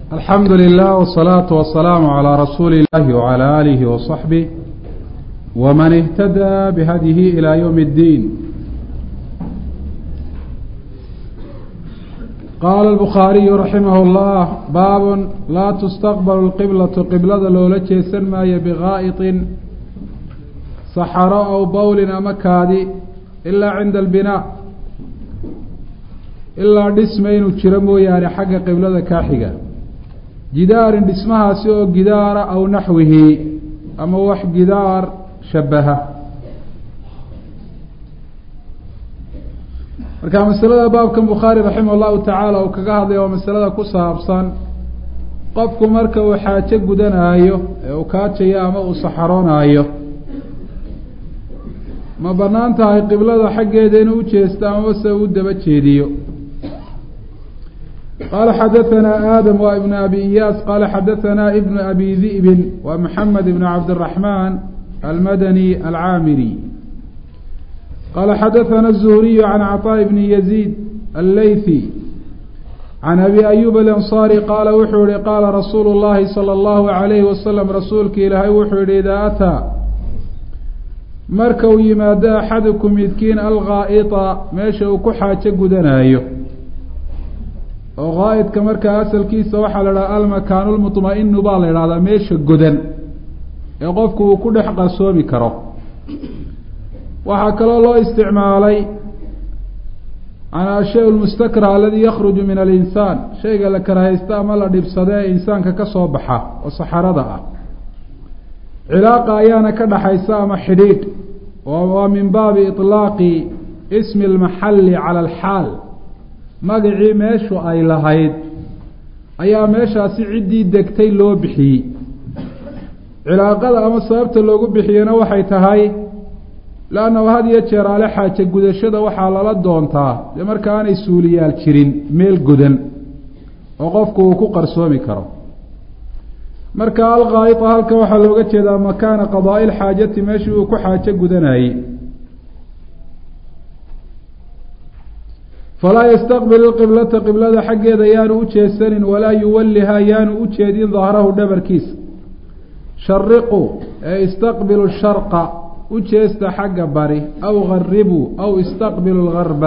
الحمد لله والصلاة والسلام على رسول الله وعلى آله وصحبه ومن اهتدى بهديه إلى يوم الدين. قال البخاري رحمه الله: باب لا تستقبل القبلة قبلة لولا جيسن ماي بغائط صحراء أو بول أمكادي إلا عند البناء إلا دسمين وشرمو يعني حق قبلة كاحقة جدار دسمها سوء جدار أو نحوه أما وح جدار شبهه. marka masalada baabkan Bukhari rahimahullahu ta'ala oo kaga hadlay waa masalada ku saabsan qofku marka uu xaajo gudanaayo ee uu kaajaya ama uu saxaroonayo ma banaan tahay qiblada xaggeeda inuu u jeesto ama se uu daba jeediyo. قال حدثنا آدم وابن أبي إياس قال حدثنا ابن أبي ذئب ومحمد بن عبد الرحمن المدني العامري قال حدثنا الزهري عن عطاء بن يزيد الليثي عن أبي أيوب الأنصاري قال وحوري قال رسول الله صلى الله عليه وسلم رسولك إلهي وحوري إذا أتى مركو يمادى أحدكم يذكين الغائط ماشي كحاجة قدنايو وغائط كمركا أسل كيس وحل المكان المطمئن بالي هذا ماشي قدن يقفكو كل حق سوبي كرو وحكى الله استعمالي عن الشيء المستكره الذي يخرج من الإنسان شيء قال لك راه يستعمل دبصداء إنسان كصوبحة وصحرضة علاقة أيانا كده حيسام حديد ومن باب إطلاق اسم المحل على الحال مقعي ماشو أي لهيد أيا ماشا سعدي دكتي لو بحي علاقة أما صابت اللو بحينا وحيتهاي لأنه هذه يتشير على حاجة قدشة وحالة دونتا لمر كان يسولي الكرين ميل قدن وقفك وكو قرسومي كرو مركا الغائطة هلك وحلوغة إذا مكان قضاء الحاجة ماشي وكو حاجة قدناي فلا يستقبل القبلة قبلة حق إذا يانو أتشيسن ولا يولها يانو أتشيدين ظهره دبر كيس شرقوا استقبلوا الشرق وجهست حق بري أو غربوا أو استقبلوا الغرب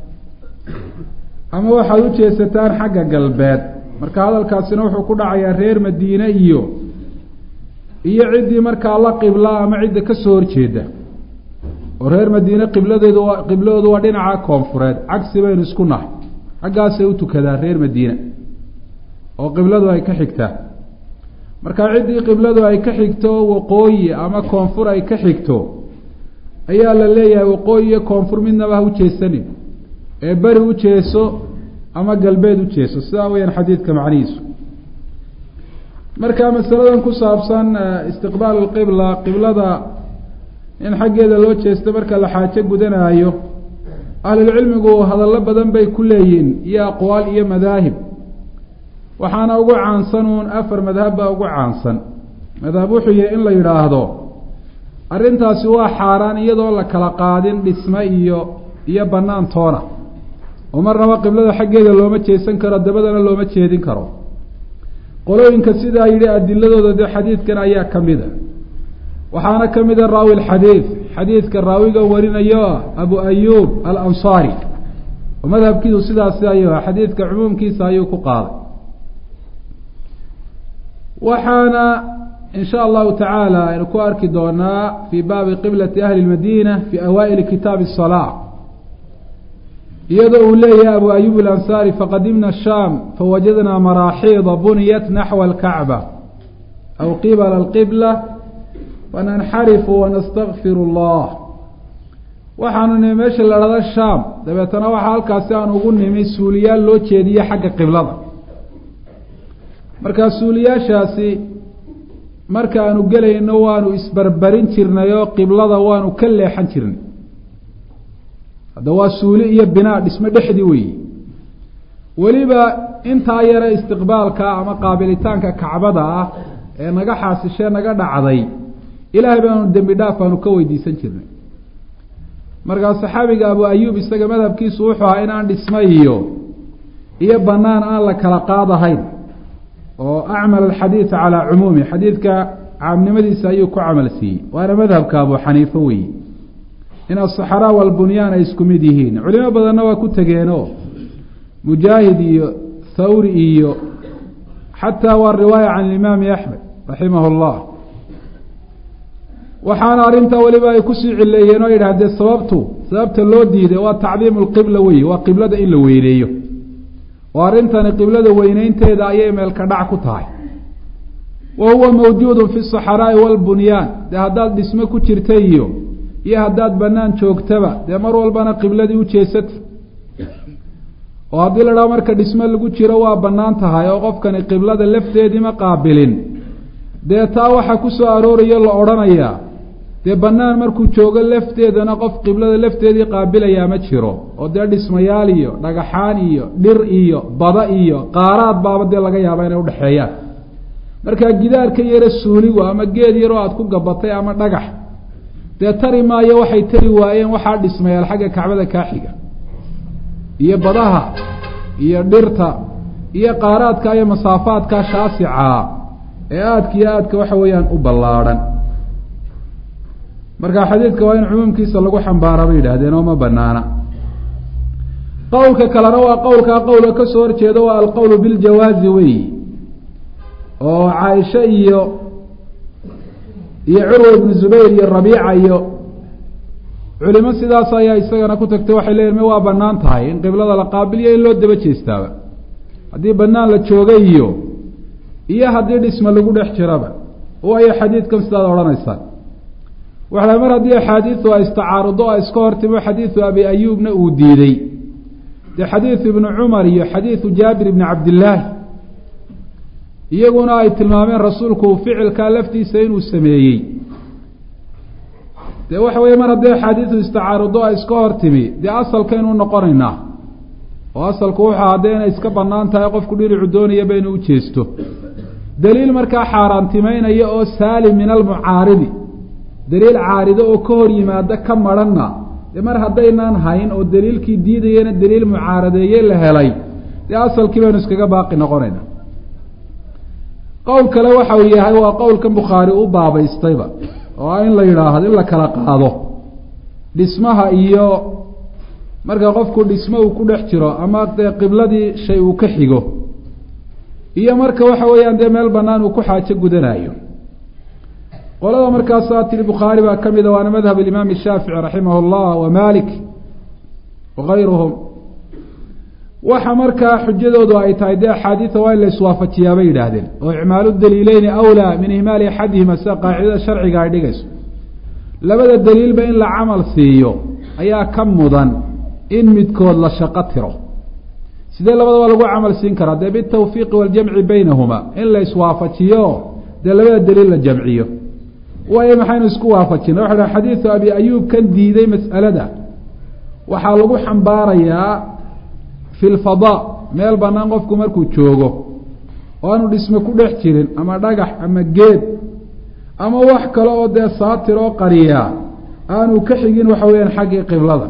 أما واحد وجهستان حق قلبات مركا هذا الكاسين وحو كدعيا رير مدينة إيو عدي مركا الله قبلة أما عدة كسور جيدة ورير مدينة قبلة دو ودين عاكم فراد عكس بين اسكنه حقا سيوتو كذا رير مدينة وقبلة دو هاي كحكتا marka cidii qibladu ay ka xigto waqooyi ama koonfur ay ka xigto ayaa la leeyahay waqooyi koonfur midnaba u jeesanin ee bari u jeeso ama galbeed u jeeso sidaa weeyaan xadiidka macnihiisu. marka masaladan ku saabsan istiqbaal alqibla qiblada in xaggeeda loo jeesto marka la xaajo gudanaayo ahlu cilmigu hadallo badan bay ku leeyihiin iyo aqwaal iyo madaahib waxaana ugu caansanuun afar madhab baa ugu caansan. madhab wuxuu yahay in la yidhaahdo arrintaasi waa xaaraan iyadoo la kala qaadin dhisme iyo bannaan toona oo marnaba qiblada xaggeeda looma jeesan karo dabadana looma jeedin karo. qolooyinka sidaa yidhi adiladooda dee xadiidkan ayaa ka mid a waxaana ka mid a raawi alxadiid xadiidka raawiga warinayo abu ayuub alansaari oo madhabkiisu sidaasi ayuu xadiidka cumuumkiisa ayuu ku qaaday. وحانا إن شاء الله تعالى نكون أركي دونا في باب قبلة أهل المدينة في أوائل كتاب الصلاة يدعو لي أبو أيوب الأنصاري فقدمنا الشام فوجدنا مراحيض بنيت نحو الكعبة أو قبل القبلة وننحرف ونستغفر الله وحانا نمشي لرد الشام دبتنا وحال كاسيان وقلنا من سوليان لو تشيدية حق قبلة marka suuliyaashaasi markaanu galayno waanu isbarbarin jirnayo qiblada waanu ka leexan jirnay. hada waa suuli iyo binaa dhismo dhexdii weey waliba inta yara istiqbaalka ama qaabilitaanka kacbada ah ee naga xaasishay naga dhacday ilaahay baanu dambi dhaaf aanu ka weydiisan jirnay. marka saxaabiga Abu Ayyub isaga madhabkiisu wuxuu ahaa in aan dhismo iyo banaan aan la kala qaadahayn oo acmal alxadiida calaa cumuumi xadiidka caamnimadiisa ayuu ku camal siiyey waana madhabka abu xaniife weeye in asaxraa walbunyaan ay isku mid yihiin culimo badanna waa ku tegeenoo mujaahid iyo thawri iyo xataa waa riwaaya can imaami axmed raximah اllah waxaana arrintaa weliba ay kusii cileeyeen oo yidhahdee sababta loo diiday waa tacdiimu lqibla weye waa qiblada in la weyneeyo oo arrintani qiblada weyneynteeda ayay meelka dhac ku tahay wa huwa mawjuudu fi saxraa'i walbunyaan dee haddaad dhismo ku jirta iyo haddaad banaan joogtaba dee mar walbana qibladii ujeesata oo haddii la dhaho marka dhismo lagu jiro waa banaan tahay oo qofkani qiblada lafteedii ma qaabilin dee taa waxaa ku soo aroorayo la odhanayaa dee banaan markuu joogo lafteedana qof qiblada lafteedii qaabilayaa ma jiro oo dee dhismayaal iyo dhagaxaan iyo dhir iyo bada iyo qaaraad baaba dee laga yaaba inay udhexeeyaan markaa gidaarka yaro suuligu ama geed yaroo aada ku gabatay ama dhagax dee tari maayo waxay tari waayeen waxaa dhismayaal xagga kacbada kaaxiga iyo badaha iyo dhirta iyo qaaraadka iyo masaafaadka shaasicaa ee aadka iyo aadka waxa weeyaan u ballaadhan marka xadiidka waa in cumuumkiisa lagu xambaara bay yidhaahdeen oo ma banaana qowlka kalena waa qowlkaa qowlka ka soo horjeeda waa alqowlu biljawaazi weyi oo caaisha iyo curwa ibnu zubayr iyo rabiica iyo culimo sidaas ayaa isagana ku tagtay waxay leeyihin ma waa banaan tahay in qiblada la qaabiliyo in loo daba jeestaaba haddii banaan la jooga iyo haddii dhisma lagu dhex jiraba waayo xadiidkan sidaad odhanaysaan waxaa mar haddii axaadiidu ay istacaarudo ay iska hortimo xadiidu abi ayuubna uu diiday dee xadiidu ibnu cumar iyo xadiidu jaabir ibni cabdillaahi iyaguna ay tilmaameen rasuulku ficilkaa laftiisa inuu sameeyey dee waxa weeye mar haddii axaadiidu istacaarudo ay iska hortimi dee asalkaynu noqonaynaa oo asalku wuxuu haddee inay iska banaan tahay qofku dhinacu doonayaba inuu u jeesto daliil markaa xaaraantimeynaya oo saalim min almucaaridi daliil caarido oo ka hor yimaada ka maranna dee mar haddaynaan hayn oo daliilkii diidayana daliil mucaaradeeye la helay dee asalkii baynu iskaga baaqi noqonayna qowl kale waxa uu yahay waa qowlkan bukhaari u baabaystayba oo in la yidhaahdo in la kala qaado dhismaha iyo marka qofku dhismo uu ku dhex jiro ama dee qibladii shay uu ka xigo iyo marka waxa weeyaan dee meel banaan uu ku xaajo gudanayo qolada markaasaa tiri bukhaari baa ka mida waana madhab alimaam shaafici raximah اllah wa malik wagayruhum waxa markaa xujadoodu ay tahay dee axaadiida waa in la iswaafajiyaa bay yidhaahdeen oo icmaalu daliileyni awlaa min ihmaali axadihima sida qaacidada sharciga ay dhigayso labada daliilba in la camal siiyo ayaa ka mudan in midkood la shaqo tiro sidee labadaba lagu camal siin karaa dee bitawfiiqi waaljamci baynahuma in la iswaafajiyo dee labada daliil la jamciyo waayo maxaynu isku waafajina waxa ha xadiidu abi ayuub kan diiday mas'alada waxaa lagu xambaarayaa fi lfadaa meel banaan qofku markuu joogo oo aanu dhisme ku dhex jirin ama dhagax ama geed ama wax kale oo dee saatir oo qariya aanu ka xigin waxa weeyaan xaggii qiblada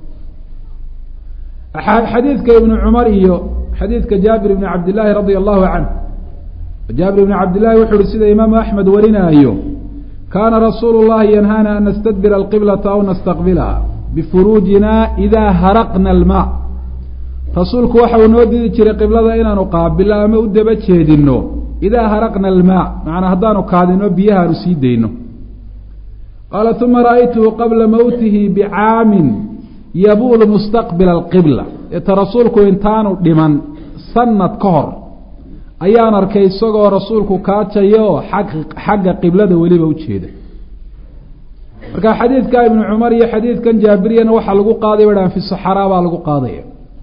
xadiidka ibnu cumar iyo xadiidka jaabir ibni cabdillaahi radia allahu canhu jaabir ibni cabdillahi wuxu uhi sida imaamu axmed warinaayo kaana rasuulu llahi yanhaana an nastadbira alqiblata aw nastaqbilaha bifuruujina idaa haraqna almaa rasuulku waxa uu noo didi jiray qiblada inaanu qaabilo ama u daba jeedino idaa haraqna almaa macnaa haddaanu kaadino biyahaanu sii dayno qaala uma ra'aytuhu qabla mowtihi bicaamin yabuulu mustaqbila alqibla eta rasuulku intaanu dhiman sanad ka hor ayaan arkay isagoo rasuulku kaajayo xagga qiblada weliba ujeeda marka xadiidka ibnu cumar iyo xadiidkan jaabiriyana waxaa lagu qaaday wadhaan fi saxaraa baa lagu qaadaya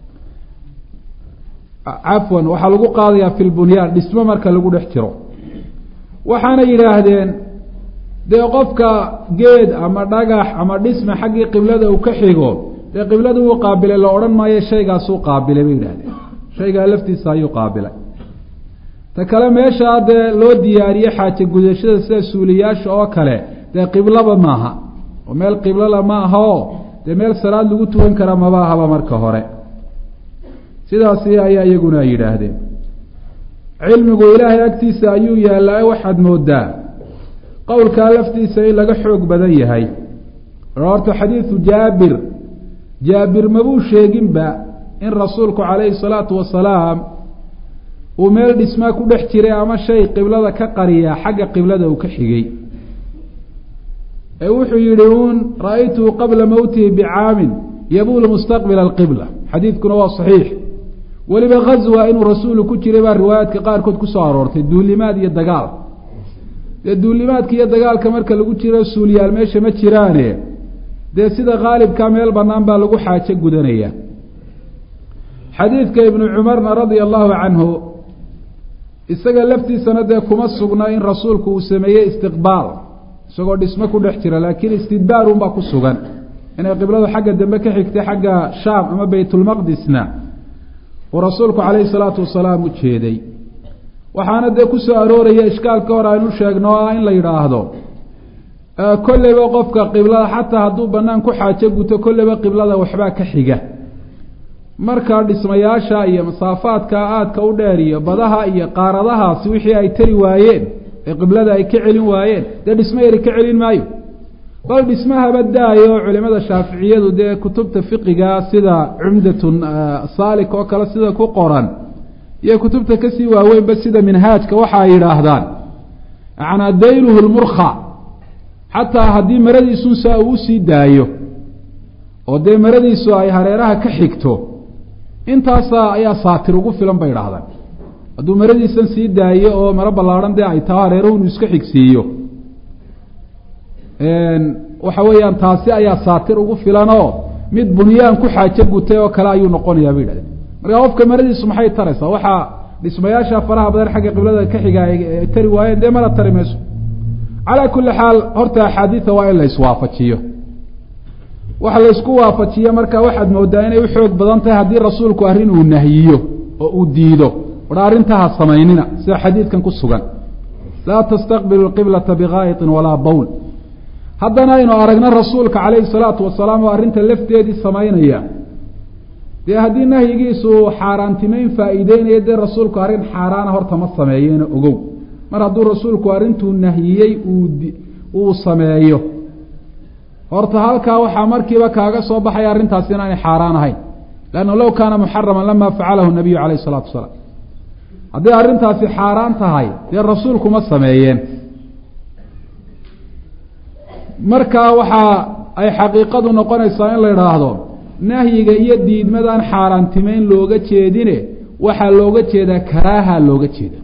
cafwan waxaa lagu qaadayaa fi lbunyaan dhismo marka lagu dhex jiro waxaana yidhaahdeen dee qofka geed ama dhagax ama dhisme xaggii qiblada uu ka xigo dee qiblada wuu qaabilay la odhan maayo shaygaasuu qaabilay bay yidhahdeen shaygaa laftiisa ayuu qaabilay ta kale meeshaa dee loo diyaariye xaaje gudashada sida suuliyaasha oo kale dee qiblaba maaha oo meel qiblala ma ahao dee meel salaad lagu tukan kara maba ahaba marka hore sidaasi ayaa iyaguna ay yidhaahdeen cilmigu ilaahay agtiisa ayuu yaallaa waxaad moodaa qowlkaa laftiisa in laga xoog badan yahay. horta xadiidu jaabir mabuu sheeginba in rasuulku calayhi salaatu wasalaam uu meel dhismaa ku dhex jiray ama shay qiblada ka qariyaa xagga qiblada uu ka xigay, ee wuxuu yihi uun ra-aytuhu qabla mowtihi bicaamin yabuulu mustaqbila alqibla. xadiidkuna waa saxiix. weliba ghazwa inuu rasuulu ku jiray baa riwaayaadka qaarkood kusoo aroortay, duulimaad iyo dagaal. dee duulimaadka iyo dagaalka marka lagu jiro suulyaal meesha ma jiraane, dee sida khaalibka meel banaan baa lagu xaajo gudanaya. xadiidka ibnu cumarna radia allahu canhu isaga laftiisana dee kuma sugna in rasuulku uu sameeyey istiqbaal isagoo dhismo ku dhex jira, laakiin istidbaar unbaa ku sugan inay qibladu xagga dambe ka xigtay xagga shaam ama baytulmaqdisna uu rasuulku calayhi salaatu wasalaam u jeeday. waxaana dee kusoo arooraya ishkaalka hor aynu sheegno ah in la yidhaahdo kolleyba qofka qiblada xataa hadduu banaan ku xaajo guto kolleyba qiblada waxbaa ka xiga. markaa dhismayaasha iyo masaafaadka aadka u dheer iyo badaha iyo qaaradahaasi wixii ay tari waayeen ee qiblada ay ka celin waayeen dee dhismo yari ka celin maayo. bal dhismahaba daayo culimada shaaficiyadu dee kutubta fiqiga sida cumdatun saalik oo kale sida ku qoran iyo kutubta kasii waaweynba sida minhaajka waxa ay yidhaahdaan yanaa dayluhu lmurkha, xataa haddii maradiisun saa uu usii daayo oo dee maradiisu ay hareeraha ka xigto intaasa ayaa saatir ugu filan bay idhaahdaan. hadduu maradiisan sii daayo oo maro ballaadhan dee ay taho hareeruhu inu iska xigsiiyo waxa weeyaan taasi ayaa saatir ugu filanoo mid bunyaan ku xaajo gutay oo kale ayuu noqonayaa bay yidhahdeen. marka qofka maradiisu maxay taraysaa? waxaa dhismayaasha faraha badan xagga qiblada ka xiga ay tari waayeen dee mana tari mayso. calaa kulli xaal horta axaadiida waa in la iswaafajiyo. waxa la isku waafajiyo marka waxaad moodaa inay u xoog badan tahay haddii rasuulku arrin uu nahyiyo oo uu diido war arrintaha samaynina sida xadiidkan ku sugan, laa tastaqbilu lqiblata bikaa'itin walaa bawl. haddana aynu aragna rasuulka calayhi salaatu wasalaam oo arrinta lafteedii samaynaya, dee haddii nahyigiisu xaaraantimeyn faa'iideynaya dee rasuulku arrin xaaraana horta ma sameeyena ogow. mar hadduu rasuulku arrintuu nahyiyey uu sameeyo horta halkaa waxaa markiiba kaaga soo baxaya arrintaasi inaanay xaaraan ahayn, lannahu low kaana muxaraman lama facalahu nabiyu calayhi isalaatu wasalaam. hadday arrintaasi xaaraan tahay dee rasuulku ma sameeyeen. markaa waxa ay xaqiiqadu noqonaysaa in la idhaahdo nahyiga iyo diidmadaan xaaraantimeyn looga jeedine waxaa looga jeedaa karaaha looga jeeda,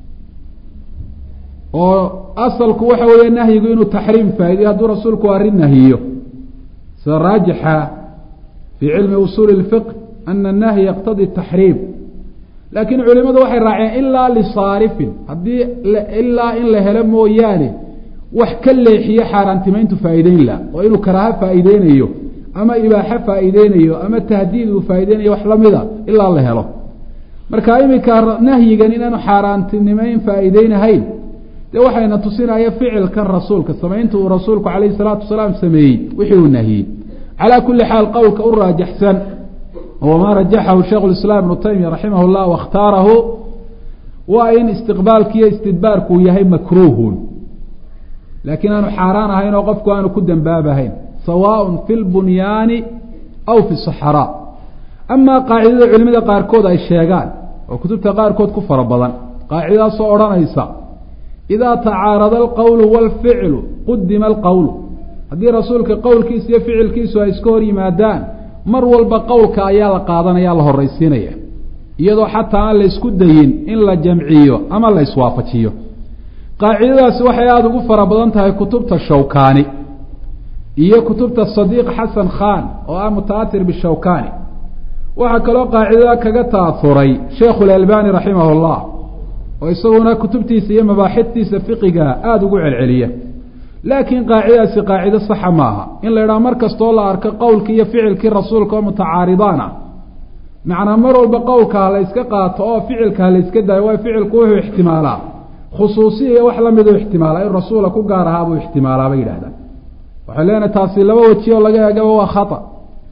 oo asalku waxa weeye nahyigu inuu taxriim faa'iideyo hadduu rasuulku arrin nahyiyo. sida raajixa fii cilmi usuuli اlfiqh ana annahya yaqtadi taxriim, laakiin culimadu waxay raaceen ilaa lisaarifin, haddii ilaa in la helo mooyaane wax ka leexiyo xaaraantimeyntu faa'iideyn la, oo inuu karaaho faa'iideynayo ama ibaaxo faa'iideynayo ama tahdiid uu faa'iideynayo wax lamida ilaa la helo. marka iminka nahyigan inaanu xaaraantinimeyn faa'iideynahayn dee waxayna tusinaya ficilkan rasuulka samaynta uu rasuulku calayhi salaatu wasalaam sameeyey wixii uu nahiyey. calaa kulli xaal qowlka u raajaxsan wamaa rajaxahu shaykhu lislaam ibnu taymiya raximah llah waاkhtaarahu waa in istiqbaalkiiyo istidbaarku yahay makruuhun, laakiin aanu xaaraan ahayn oo qofku aanu ku dembaabahayn, sawaaء fi lbunyaani aw fi saxraa. amaa qaacidada culimada qaarkood ay sheegaan oo kutubta qaarkood ku fara badan, qaacidadaasoo odhanaysa idaa tacaarada alqowlu wاlficlu qudima alqowlu. haddii rasuulka qowlkiisa iyo ficilkiisu ay iska hor yimaadaan mar walba qowlka ayaa la qaadanaya, la horaysiinaya, iyadoo xataa aan la isku dayin in la jamciyo ama la iswaafajiyo. qaacidadaasi waxay aada ugu fara badan tahay kutubta shawkani iyo kutubta sadiiq xasan khan oo ah mutaatir bishawkani. waxaa kaloo qaacidada kaga ta'ahuray sheikhu اlalbani raximah اllah oo isaguna kutubtiisa iyo mabaaxidtiisa fiqiga aada ugu celceliya. laakiin qaacidadaasi qaacido saxa maaha in la idhaha mar kastoo la arko qowlkii iyo ficilkii rasuulka oo mutacaaridaan ah, macnaa mar walba qowlka ha la yska qaato oo ficilka ha la yska daayo, waayo ficilku wuxuu ixtimaalaa khusuusiya iyo wax lamiduu ixtimaalaa, in rasuula ku gaar ahaa buu ixtimaalaa bay yidhahdaan. waxay leenahay taasi laba weji oo laga eegaba waa khata.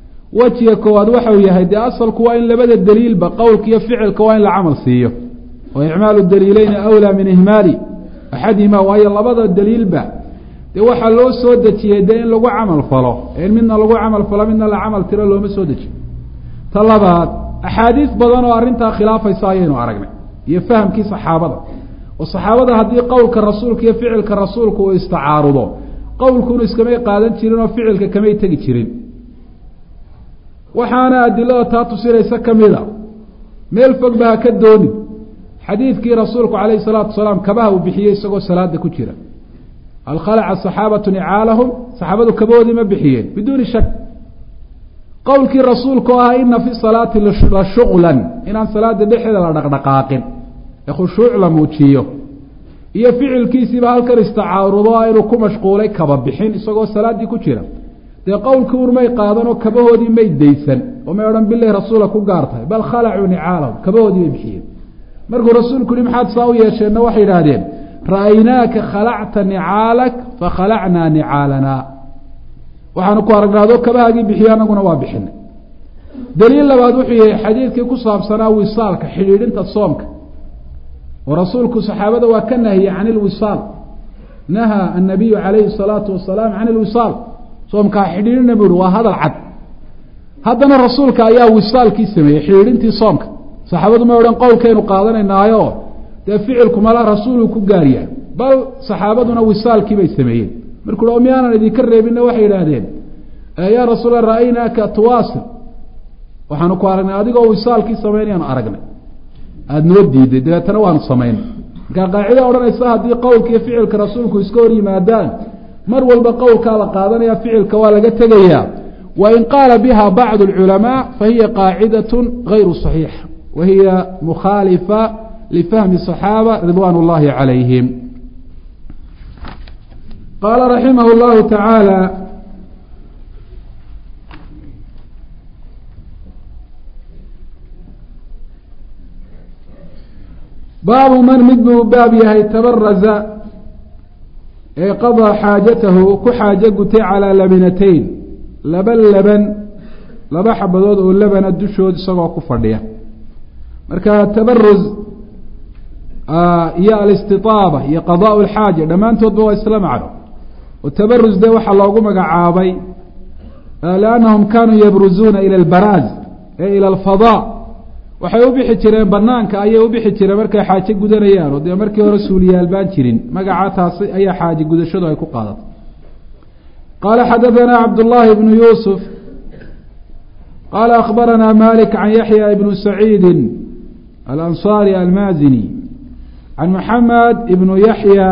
wejiga koowaad waxau yahay dee asalku waa in labada daliilba qowlka iyo ficilka waa in la camal siiyo, وإعمال الدليلين أولى من إهمال أحدهما وهي لبض الدليل با dee waxaa loo soo dejiyey dee in lagu camal falo in midna lagu camal falo midna la camal tiro looma soo dejiyo ta labaad axaadiis badan oo arrintaa khilaafaysa ayaynu aragnay iyo fahamkii saxaabada oo saxaabada haddii qowlka rasuulka iyo ficilka rasuulka uu istacaarudo qowlkunu iskamay qaadan jirin oo ficilka kamay tegi jirin waxaana adilada taa tusinaysa kamida meel fog ba ha ka doonin xadiidkii rasuulku calayhi salaatu wasalaam kabaha uu bixiyey isagoo salaada ku jira hal khalaca saxaabatu nicaalahum saxaabadu kabahoodii ma bixiyeen biduuni shak qowlkii rasuulka oo ah ina fi salaati la shuqlan inaan salaada dhexeeda la dhaqdhaqaaqin ee khushuuc la muujiyo iyo ficilkiisiiba halkan istacaarudo inuu ku mashquulay kaba bixin isagoo salaaddii ku jira dee qowlkii urmay qaadan oo kabahoodii may daysan oo may odhan bilahi rasuula ku gaar tahay bal khalacuu nicaalahum kabahoodii bay bixiyeen markuu rasuulku yihi maxaad saa u yeesheenna waxay yidhaahdeen ra'aynaaka khalacta nicaalak fakhalacnaa nicaalanaa waxaanu ku aragnaado kabahaagii bixiye anaguna waa bixinay daliil labaad wuxuu yahay xadiidkii ku saabsanaa wisaalka xidhiidhinta soomka oo rasuulku saxaabada waa ka nahiyey can ilwisaal nahaa annabiyu calayhi salaatu wasalaam can ilwisaal soomkaa xidhiidhina buu ihi waa hadal cad haddana rasuulka ayaa wisaalkii sameeyey xidhiidhintii soomka saxaabadu may odhan qowlkaynu qaadanaynaayo dee ficilku mala rasuuluu ku gaaryahay bal saxaabaduna wisaalkii bay sameeyeen markuu o miyaanan idinka reebinna waxay yidhaahdeen yaa rasuula ra'aynaaka tuwaasil waxaanu ku aragnay adigoo wisaalkii samaynayaanu aragnay aada noo diiday dabeetana waanu samaynay markaa qaacida odhanaysa haddii qowlka iyo ficilka rasuulku iska hor yimaadaan mar walba qowlkaa la qaadanaya ficilka waa laga tegayaa wain qaala biha bacdu alculamaa fahiya qaacidatun gayru saxiixa wahiya mukhaalifa lfahmi صaxaaba ridwan اllahi calayhim qaala raximah اllahu tacaala baabu man mid buu baab yahay tabaraza ee qadaa xaajatahu ku xaajo gutay calaa labinatayn laba xabadood oo labana dushood isagoo ku fadhiya marka tabaruz iyo alistiaaba iyo qadaa lxaaja dhammaantoodba waa isla macno oo tabaruz de waxaa loogu magacaabay liannahum kaanuu yabruzuuna ila albaraaz ee ila alfadaa waxay u bixi jireen banaanka ayay u bixi jireen markay xaajo gudanayaan oo dee markii hore suuliyaal baan jirin magaca taasi ayaa xaajo gudashadu ay ku qaadatay qaala xadaثana cabdullaahi ibnu yuusuf qaala akhbaranaa malik can yaxya ibnu saciidi alanصari almaazini can maxamed ibnu yaxya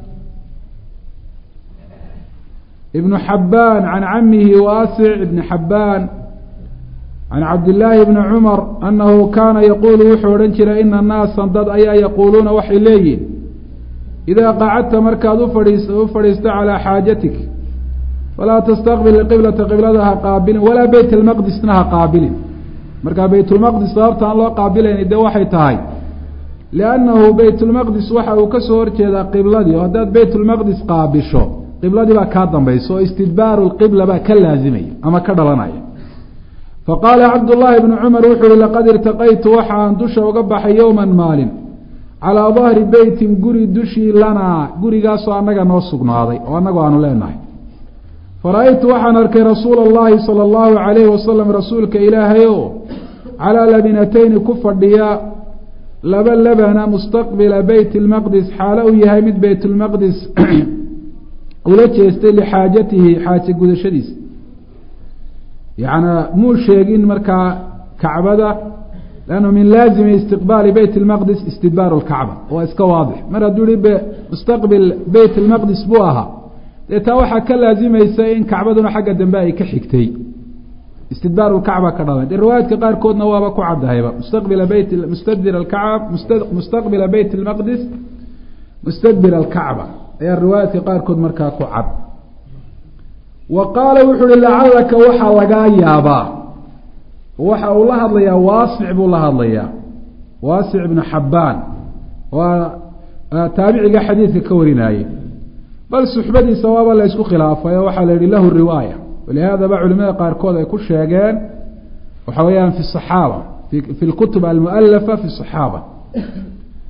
ibnu xabaan can camihi waasic ibni xabaan can cabdillaahi bni cumar annahu kaana yaquulu wuxuu odhan jiray ina naasa dad ayaa yaquuluuna waxay leeyihin idaa qacadta markaad u fadhiisto calaa xaajatik falaa tastaqbil qiblata qiblada ha qaabilin walaa beyt almaqdisna ha qaabilin markaa beytulmaqdis sababta aan loo qaabilayni dee waxay tahay liannahu beytulmaqdis waxa uu kasoo horjeedaa qibladii oo haddaad beytulmaqdis qaabisho qibladii baa kaa dambaysa oo istidbaaru lqibla baa ka laazimaya ama ka dhalanaya faqaala cabdullaahi bnu cumar wuxuu uhi laqad irtaqaytu waxaan dusha uga baxay yowman maalin calaa dahri beytin guri dushii lanaa gurigaasoo annaga noo sugnaaday oo annagu aanu leenahay fara-aytu waxaan arkay rasuula allahi sala allahu calayhi wasalam rasuulka ilaahay oo calaa labinatayni ku fadhiya laba labana mustaqbila beyt lmaqdis xaalo uu yahay mid beytulmaqdis ula jeestay lixaajatihi xaaje gudashadiisa yacnaa muu sheegin markaa kacbada lannu min laazimi istiqbaali beyt lmaqdis istidbaaru lkacba waa iska waadix mar hadduu yihi mustaqbil beyt lmaqdis buu ahaa dee taa waxaa ka laazimaysa in kacbaduna xagga dambe ay ka xigtay istidbaaru lkacba ka dhalan dee riwaayaadka qaarkoodna waaba ku caddahayba mustaqbila beyt mustadbir alkacba mustaqbila beyt lmaqdis mustadbir alkacba ayaa riwaayaadka qaarkood markaa ku cad wa qaala wuxuu uhi lacallaka waxaa lagaa yaabaa waxa uu la hadlayaa waasic buu la hadlayaa waasic ibnu xabbaan waa taabiciga xadiidka ka warinaayey bal suxbadiisa waaba la ysku khilaafay oo waxaa la yihi lahu riwaaya walihaadaba culimada qaarkood ay ku sheegeen waxa weeyaan fi saxaaba fi lkutub almualafa fi saxaaba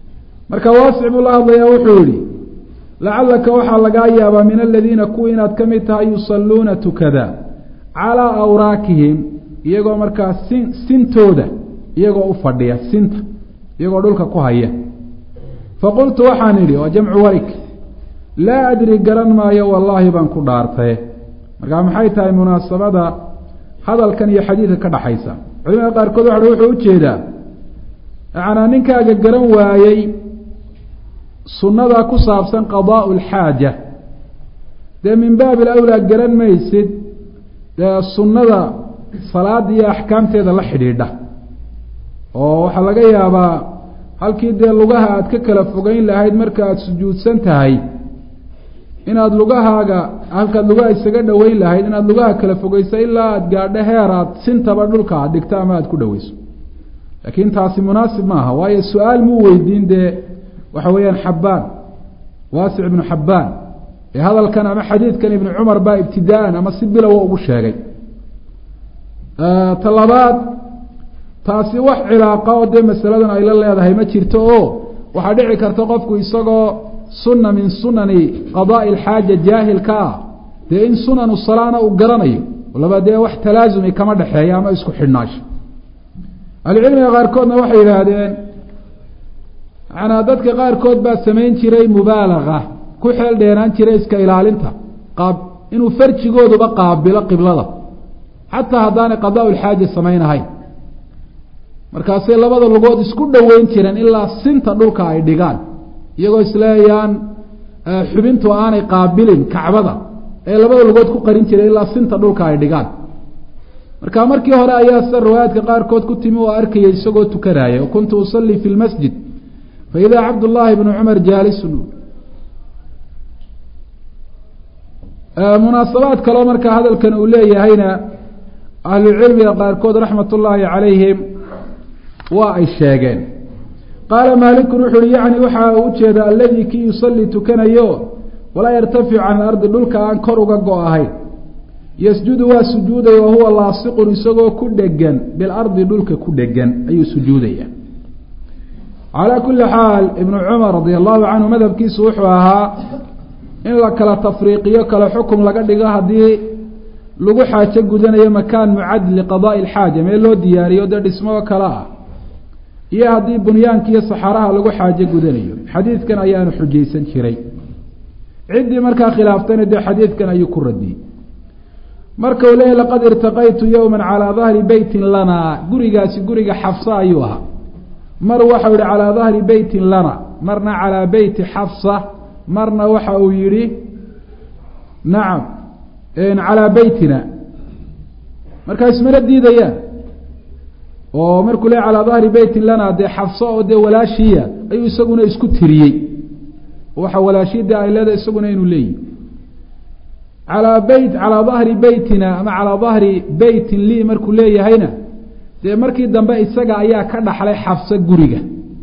marka waasic buu la hadlayaa wuxuu yihi lacalaka waxaa lagaa yaabaa min aladiina kuwa inaad ka mid tahay yusalluuna tukada calaa awraakihim iyagoo markaa sintooda iyagoo u fadhiya sinta iyagoo dhulka ku haya faqultu waxaan idhi waa jamcu warig laa adri garan maayo wallaahi baan ku dhaartaye markaa maxay tahay munaasabada hadalkan iyo xadiidka ka dhaxaysa culimada qaarkood waxa wuxuu ujeedaa macnaa ninkaaga garan waayey sunnadaa ku saabsan qadaa'u alxaaja dee min baabi alawlaa garan maysid dee sunnada salaada iyo axkaamteeda la xidhiidha oo waxaa laga yaabaa halkii dee lugaha aad ka kala fogeyn lahayd marka aada sujuudsan tahay inaad lugahaaga halkaad lugaha isaga dhoweyn lahayd inaad lugaha kala fogeyso ilaa aada gaadho heer aad sintaba dhulka aad dhigto ama aada ku dhoweyso laakiin taasi munaasib maaha waayo su-aal muu weydiin dee waxa weeyaan xabbaan waasic ibnu xabbaan ee hadalkan ama xadiidkan ibnu cumar baa ibtidaa'an ama si bilowa ugu sheegay ta labaad taasi wax cilaaqa oo dee masaladan ay la leedahay ma jirto oo waxaa dhici karta qofku isagoo sunna min sunani qadaa'i alxaaja jaahilka ah dee in sunanu salaana uu garanayo laba dee wax talaasumi kama dhexeeya ama isku xidhnaasho ahlucilmiga qaarkoodna waxay yidhaahdeen manaa dadka qaarkood baa samayn jiray mubaalaga ku xeel dheeraan jiray iska ilaalinta inuu farjigooduba qaabilo qiblada xataa haddaanay qadaa'u alxaaja samaynahayn markaasay labada lugood isku dhoweyn jireen ilaa sinta dhulka ay dhigaan iyagoo isleeyaan xubintu aanay qaabilin kacbada ee labada lugood ku qarin jiray ilaa sinta dhulka ay dhigaan marka markii hore ayaa sida riwaayaadka qaarkood ku timi oo arkayay isagoo tukanaya oo kuntu usallii fi lmasjid faidaa cabdullaahi bnu cumar jaalisun munaasabaad kaloo markaa hadalkan uu leeyahayna ahlucilmiga qaarkood raxmat ullaahi calayhim waa ay sheegeen qaala maalikun wuxu uhi yacni waxa uu ujeedaa aladii kii yusallii tukanayo walaa yartaficu can alardi dhulka aan kor uga go' ahayn yasjudu waa sujuudaya wahuwa laasiqun isagoo ku dhegan bilardi dhulka ku dhegan ayuu sujuudaya calaa kulli xaal ibnu cumar radia allahu canhu madhabkiisu wuxuu ahaa in la kala tafriiqiyo kala xukum laga dhigo haddii lagu xaajo gudanayo makaan mucad liqadaa'i alxaaja meel loo diyaariyo dee dhismoo kale ah iyo haddii bunyaanka iyo saxaraha lagu xaajo gudanayo xadiidkan ayaanu xujaysan jiray ciddii markaa khilaaftayna dee xadiidkan ayuu ku radiyey marka uu leeyahy laqad irtaqaytu yowma calaa dahri beytin lanaa gurigaasi guriga xafsa ayuu ahaa mar waxau yihi calaa dahri beytin lana marna calaa beyti xafsa marna waxa uu yihi nacam calaa beytina markaa ismana diidayaan oo markuu le calaa dahri beytin lana dee xafsa oo dee walaashiya ayuu isaguna isku tiriyey waxa walaashiyada ay leedahay isaguna inuu leeyihi calaa dahri beytina ama calaa dahri beytin lii markuu leeyahayna dee markii dambe isaga ayaa ka dhaxlay xafsa guriga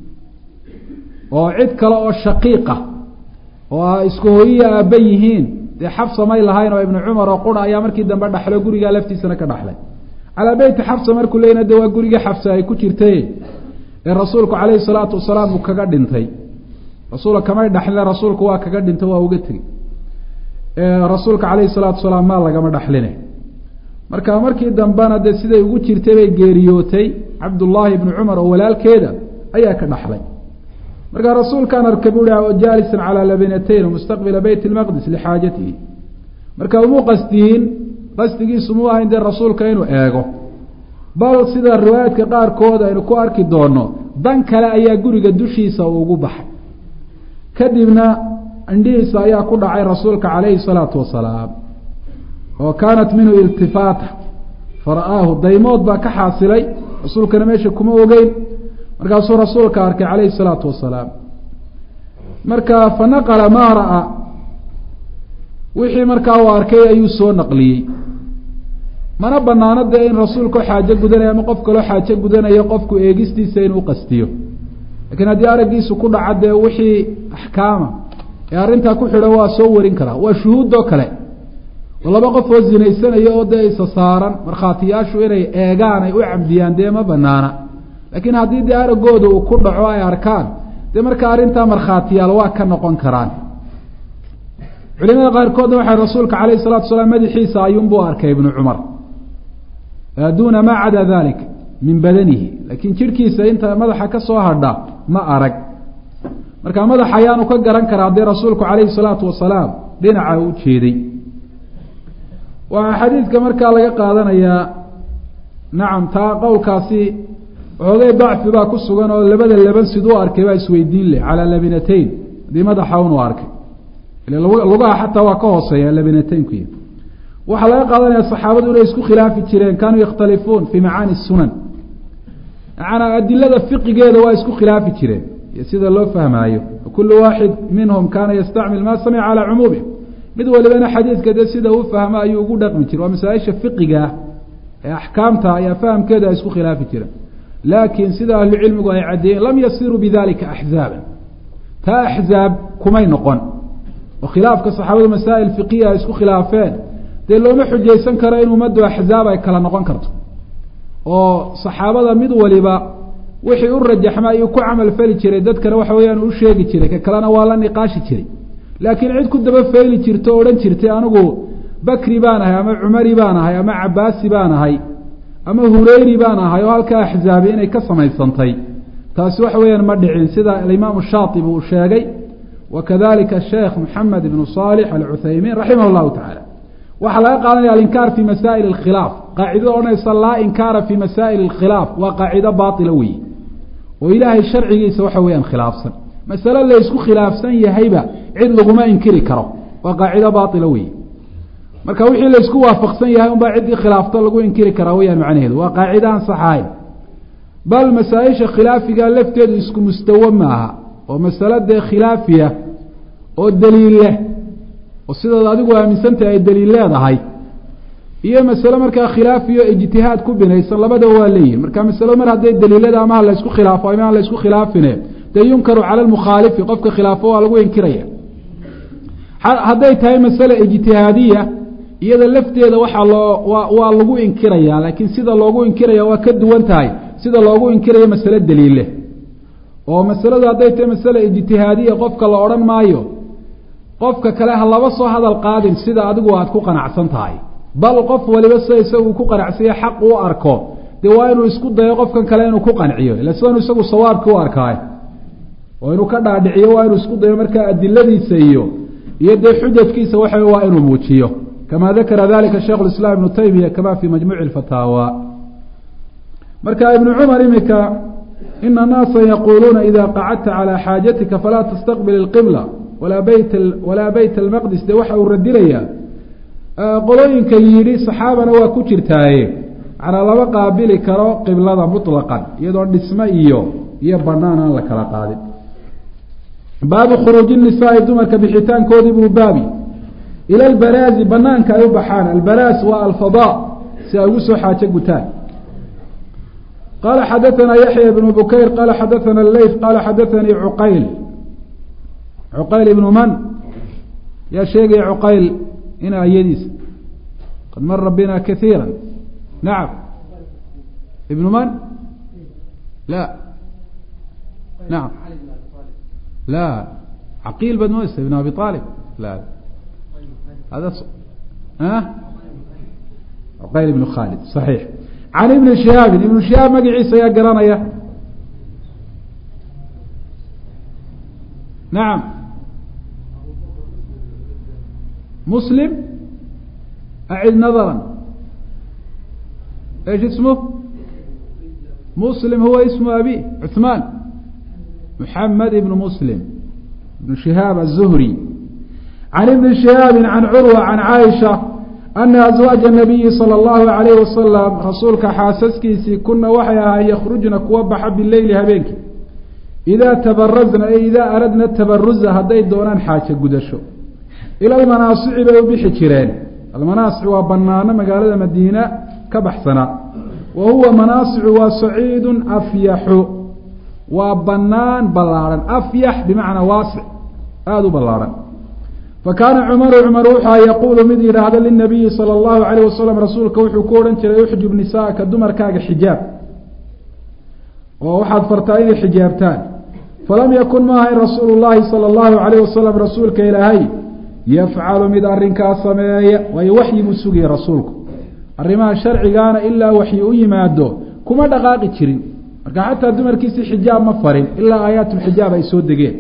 oo cid kale oo shaqiiqa oo isku hooyiya aabba yihiin dee xafsa may lahayn oo ibnu cumar oo qura ayaa markii dambe dhaxlo gurigaa laftiisana ka dhaxlay calaa beyti xafsa markuu leeyna de waa gurigii xafsa ay ku jirtay ee rasuulku calayhi salaatu wasalaam uu kaga dhintay rasuulka kamay dhaxlin rasuulku waa kaga dhintay waa uga tegey rasuulka calayhi salaatu wasalaam maa lagama dhaxline marka markii dambena dee siday ugu jirtay bay geeriyootay cabdullaahi ibnu cumar oo walaalkeeda ayaa ka dhaxlay markaa rasuulkaan arkay buu ihi jaalisan calaa labinatayn mustaqbila beyt lmaqdis lixaajatihi marka umuu qasdiyin qasdigiisu muu ahayn dee rasuulka inuu eego bal sida riwaayaadka qaarkood aynu ku arki doono dan kale ayaa guriga dushiisa ugu baxay kadibna indhihiisa ayaa ku dhacay rasuulka calayhi salaatu wasalaam oo kaanat minhu iltifaata fara'aahu daymood baa ka xaasilay rasuulkana meesha kuma ogeyn markaasuu rasuulka arkay calayhi salaatu wasalaam marka fanaqala maa ra'a wixii markaa uu arkay ayuu soo naqliyey mana banaano dee in rasuulka xaajo gudanayo ama qof kaloo xaajo gudanayo qofku eegistiisa inuu qastiyo laakiin haddii araggiisu ku dhaca dee wixii axkaama ee arrintaa ku xidhan waa soo warin karaa waa shuhuudoo kale oo laba qof oo zinaysanayo oo dee isa saaran markhaatiyaashu inay eegaan ay u cabdiyaan dee ma banaana laakiin haddii dee araggooda uu ku dhaco ay arkaan dee marka arrintaa markhaatiyaal waa ka noqon karaan. culimada qaarkoodna waxay rasuulka calayhi salatu wasalaam madaxiisa ayuunbuu arkay ibnu cumar duuna maa cadaa dalik min badanihi, laakiin jidhkiisa inta madaxa ka soo hadha ma arag. marka madaxa ayaanu ka garan karaa haddii rasuulku calayhi salaatu wasalaam dhinaca u jeeday. waxaa xadiidka markaa laga qaadanayaa nacam taa qowlkaasi xoogay dacfi baa ku sugan oo labada laban siduu arkay baa isweydiin leh calaa labinatayn haddii madaxa unu arkay lugaha xataa waa ka hooseeya labinataynku. waxaa laga qaadanaya saxaabadu inay isku khilaafi jireen, kaanuu yakhtalifuun fii macaani sunan, macanaa adilada fiqigeeda waa isku khilaafi jireen iyo sida loo fahmaayo. kullu waaxid minhum kaana yastacmil maa samica calaa cumuumih, mid walibana xadiidka dee sida uu fahmo ayuu ugu dhaqmi jiray. waa masaa-isha fiqiga ah ee axkaamta ayaa fahamkeeda ay isku khilaafi jireen, laakiin sida ahlucilmigu ay caddeeyeen lam yasiruu bidalika axzaaban, taa axzaab kumay noqon. oo khilaafka saxaabadu masaa'il fiqiya ay isku khilaafeen dee looma xujaysan karo in ummaddu axzaab ay kala noqon karto, oo saxaabada mid waliba wixii u rajaxma ayuu ku camal fali jiray, dadkana waxa weeyaan u sheegi jiray, ka kalena waa la niqaashi jiray. laakiin cid ku daba feyli jirto o odhan jirtay anigu bakri baan ahay ama cumari baan ahay ama cabaasi baan ahay ama hureyri baan ahay oo halkaa axzaabi inay ka samaysantay, taasi waxa weeyaan ma dhicin, sida alimaamu shaatibi uu sheegay, wakadalika sheekh moxamed ibnu saalix alcuthaymiin raximah llahu tacaala. waxaa laga qaadanaya alinkaar fi masaa'il alkhilaaf, qaacidada odhanaysa laa inkaara fi masaa'il alkhilaaf waa qaacido baatila weyi oo ilaahay sharcigiisa waxa weeyaan khilaafsan. masale la isku khilaafsan yahayba cid laguma inkiri karo, waa qaacido baatila weyi. marka wixii la isku waafaqsan yahay unbaa ciddii khilaafto lagu inkiri karaa weyaan macnaheedu, waa qaacido aan saxahayn. bal masaa-isha khilaafiga lafteedu isku mustawo maaha, oo masale dee khilaafiya oo daliil leh oo sidaad adigu aaminsantahay ay daliil leedahay, iyo masale markaa khilaafiyo ijtihaad ku binaysan, labadaba waa leeyihin. marka masalo mar hadday daliilada ama la isku khilaafo ama aan la isku khilaafine dee yunkaru cala almukhaalifi, qofka khilaafo waa lagu inkiraya. hadday tahay masale ijtihaadiya iyada lafteeda waxaa waa lagu inkiraya, laakiin sida loogu inkiraya waa ka duwan tahay sida loogu inkirayo masale daliille. oo masaladu hadday tahay masale ijtihaadiya qofka la odhan maayo qofka kale ha laba soo hadal qaadin sida adigu aad ku qanacsan tahay, bal qof waliba sida isagu ku qanacsanya xaq uu arko dee waa inuu isku dayo qofkan kale inuu ku qanciyo, ila sidanu isagu sawaabki u arkaayo oo inuu ka dhaadhiciyo, waa inuu isku dayo markaa adiladiisa iyo dee xujajkiisa waxa waa inuu muujiyo, kama dakara dalika shaykh اiسlاm ibnu taymiya kama fi majmuuci اfataawa. marka ibnu cumar imika ina naasa yaquluuna ida qacadta calى xaajatika falaa tastaqbil اqibla walaa bayt اlmaqdis, dee waxa uu radinayaa qolooyinka yidhi saxaabana waa ku jirtaaye manaa lama qaabili karo qiblada muطlaqan iyadoo dhisme iyo banaan aan la kala qaadin. baabu khuruuji الnisaai, dumarka bixitaankoodii buu baabi ila albaraazi, banaanka ay u baxaan. albaraas waa alfadaa, si ay ugu soo xaajo gutaan. qaala xadaثana yaxya bnu bukayr qaala xadaثana leyth qaala xadaثanii cuqayl ibnu man yaa sheegaya cuqayl ina ayadiisa qad mara bina kaiira. nacam ibnu man la nacam la caqiil bad moysa ibn abi aalib la hada cuqayl ibnu khaalid صaxiix. can ibni shihaabin, ibnu shihaab magaciisa ayaa garanaya. nacam muslim acid nadra ايش اسمه؟ مسلم هو اسم أبيه عثمان محمد بن مسلم بن شهاب الزهري. عن ابن شهاب عن عروة عن عائشة أن أزواج النبي صلى الله عليه وسلم رسولك حاسسكيسي كنا وحيها يخرجنا كوبح بالليل هبينك إذا تبرزنا أي إذا أردنا التبرز هدي دوران حاجة قدشو إلى المناصع بحجرين. المناصع وبنانا مقالة مدينة كبحثنا، وهو مناصع وصعيد أفيح وبنان بلارا، أفيح بمعنى واسع هذا بلارا. فكان عمر وحا يقول مدير هذا للنبي صلى الله عليه وسلم رسولك وحو كورا يحجب نساءك دمر كاق حجاب ووحد فرتين حجابتان، falam yakun ma ahayn rasuulu llaahi sala allahu calayh wasalam rasuulka ilaahay yafcalu mid arrinkaa sameeya waayo waxyi buu sugayay rasuulku arrimaha sharcigaana ilaa waxyi u yimaado kuma dhaqaaqi jirin marka xataa dumarkiisii xijaab ma farin ilaa aayaatulxijaab ay soo degeen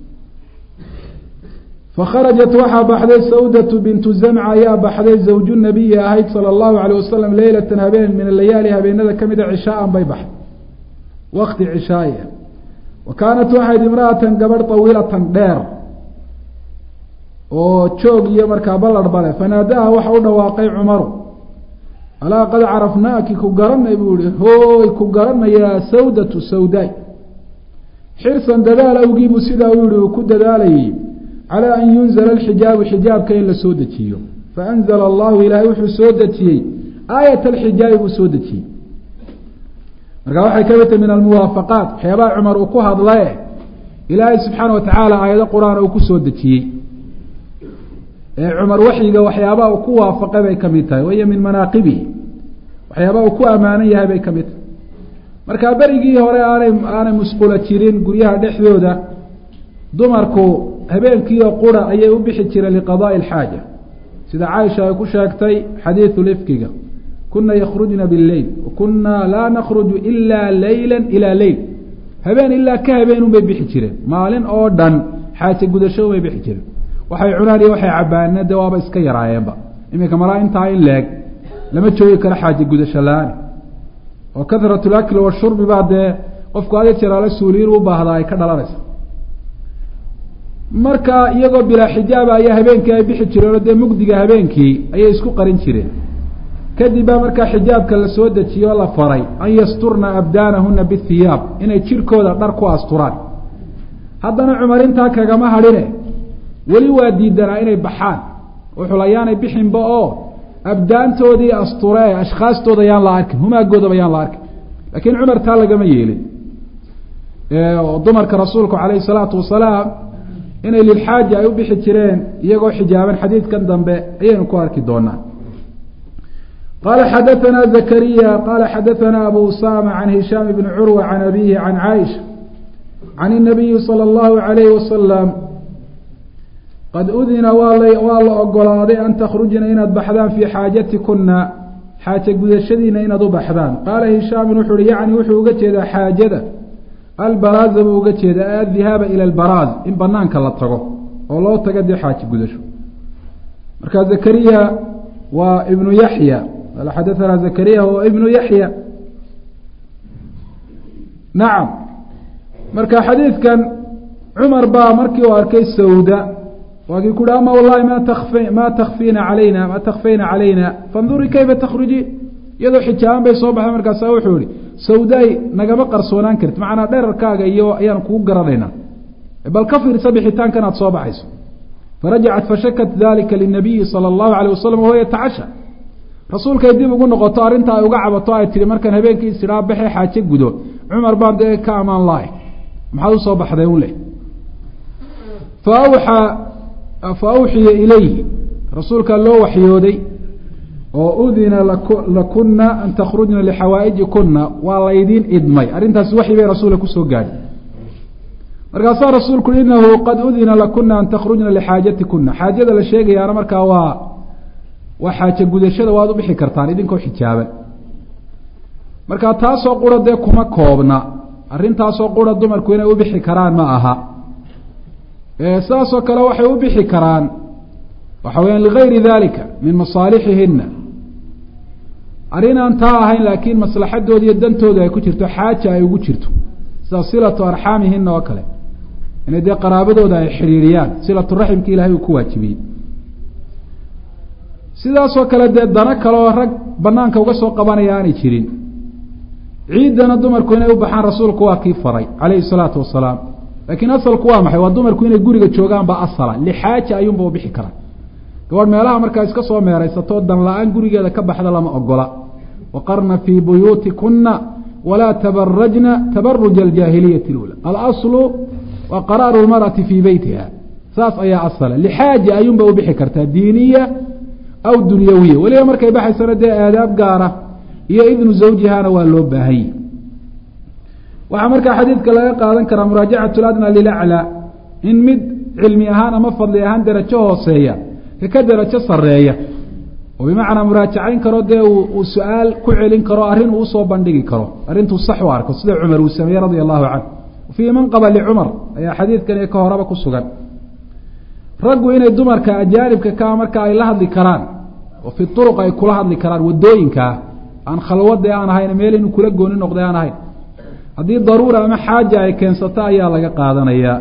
fakharajat waxaa baxday sawdatu bintu zamca ayaa baxday zawju nabiyi ahayd sala allahu calayh wasalam leylatan habeen min alayaali habeenada ka mida cishaaan bay baxday wakti cishaaya wa kaanat waxayd imra'atan gabadh tawiilatan dheer oo joog iyo markaa ballarh bale fanaadaha waxa u dhawaaqay cumaru alaa qad carafnaaki ku garanay buu ihi hooy ku garanayaa sawdatu sawdaay xirsan dadaal awgiibuu sidaa u yihi uu ku dadaalayay calaa an yunzala alxijaabu xijaabka in la soo dejiyo faanzala allahu ilaahay wuxuu soo dejiyey aayat alxijaabi buu soo dejiyey markaa waxay ka mid tahay min almuwaafaqaat waxyaabaha cumar uu ku hadlaye ilaahay subxaana wa tacaala aayado qur-aan uu ku soo dejiyey ee cumar waxyiga waxyaabaha uu ku waafaqay bay ka mid tahay waiyo min manaaqibihi waxyaabaha uu ku ammaanan yahay bay ka mid tahay markaa berigii hore aanay musqula jirin guryaha dhexdooda dumarku habeenkiioo qura ayay u bixi jireen liqadaa'i alxaaja sida caaisha ay ku sheegtay xadiidu lifkiga kuna yakhrujna bileyl wakuna laa nakhruju ilaa leyla ilaa leyl habeen ilaa ka habeen unbay bixi jireen maalin oo dhan xaaja gudasho unbay bixi jireen waxay cunaan iyo waxay cabaanna de waaba iska yaraayeenba iminka malaa intaa in leeg lama joogi karo xaaja gudasho la-aan oo kahratu lakli washurbi baa dee qofku adi jeraala suuliyin u baahdaa ay ka dhalanaysa marka iyagoo bilaa xijaaba ayaa habeenkii ay bixi jireenoo dee mugdiga habeenkii ayay isku qarin jireen kadib baa markaa xijaabka la soo dejiyo o la faray an yasturna abdaanahuna bihiyaab inay jirkooda dhar ku asturaan haddana cumar intaa kagama hadhine weli waa diidanaa inay baxaan wuxuu layaanay bixinba oo abdaantoodii asturee ashkhaastooda yaan la arkin humaagoodaba yaan la arkin laakiin cumar taa lagama yeelin dumarka rasuulku calayhi salaatu wasalaam inay lilxaaja ay u bixi jireen iyagoo xijaaban xadiidkan dambe ayaynu ku arki doonaa qaala xadaثana zakariya qaala xadaثana abu usama can hishaam bni curwa can abihi can caaisha can الnabiyi salى اllahu عalayhi wasalam qad udina waa la ogolaaday an takhrujna inaad baxdaan fii xaajatikuna xaaja gudashadiina inaad u baxdaan qaala hishaamin wuxu uhi yacni wuxuu uga jeedaa xaajada albaraaza buu uga jeedaa addihaaba ila albaraaz in banaanka la tago oo loo tago dee xaaja gudasho marka zakariya waa ibnu yaxya qaala xadaثana zakariya wa ibnu yaxya nacam marka xadiidkan cumar baa markii uu arkay sawda waa kii kuhi ama wallahi ma takfina alayna ma takfayna calayna fandurii kayfa takhruji iyadoo xijaaban bay soo baxday markaasa wuxuu ihi sawdaay nagama qarsoonaan karti macnaa dherarkaaga iyo ayaan kugu garanaynaa bal ka fiirsa bixitaankan aad soo baxayso farajacat fashakat dalika linabiyi sala allahu alayh wasalam wahuwa yatacasha rasuulkay dib ugu noqoto arrinta ay uga cabato ay tihi markaan habeenkii isidhaa baxee xaaje gudo cumar baan dee ka amaan lahay maxaad usoo baxday un leh fa awxiya ilayhi rasuulkaa loo waxyooday oo udina lakuna an takhrujna lixawaa'ijikuna waa laydiin idmay arrintaasi waxyi bay rasuulka kusoo gaadhay markaasaa rasuulku i inahu qad udina lakuna an takhrujna lixaajatikuna xaajada la sheegayaana markaa waa xaaja gudashada waad u bixi kartaan idinkoo xijaaban markaa taasoo qura dee kuma koobna arrintaasoo qura dumarku inay u bixi karaan ma aha saasoo kale waxay u bixi karaan waxa weyaan ligayri dalika min masaalixihina arrin aan taa ahayn laakiin maslaxadooda iyo dantooda ay ku jirto xaaja ay ugu jirto sida silatu arxaamihina oo kale inay dee qaraabadooda ay xidhiiriyaan silatu raximka ilahay uu ku waajibiyey sidaasoo kale dee dano kaleoo rag banaanka uga soo qabanaya aanay jirin ciiddana dumarku inay u baxaan rasuulku waa kii faray calayhi salaatu wasalaam laakiin asalku waa maxay waa dumarku inay guriga joogaan baa asala lixaaja ayuunba u bixi karaan gabadh meelaha markaa iska soo meeraysatoo dan la-aan gurigeeda ka baxda lama ogola waqarna fii buyuutikuna walaa tabarajna tabaruja aljaahiliyati اlula alaslu waa qaraaru lmarأati fii beytiha saas ayaa asala lixaaja ayuunba u bixi kartaa diiniya aw dunyawiya weliba markay baxaysana dee aadaab gaara iyo idnu zawjihana waa loo baahanya waxaa markaa xadiidka laga qaadan karaa muraajacatu ladna lilaclaa in mid cilmi ahaan ama fadli ahaan derajo hooseeya ka derajo sareeya oo bimacnaa muraajacayn karo dee uu su-aal ku celin karo arrin uu usoo bandhigi karo arrintuu sax u arko sida cumar uu sameeyey radia allahu canhu fii manqaba licumar ayaa xadiidkan iyo ka horeba ku sugan raggu inay dumarka ajaanibka kaa marka ay la hadli karaan oo fi turuq ay kula hadli karaan wadooyinkaa aan khalwade aan ahayn meel inuu kula gooni noqday aan ahayn haddii daruura ama xaaja ay keensato ayaa laga qaadanayaa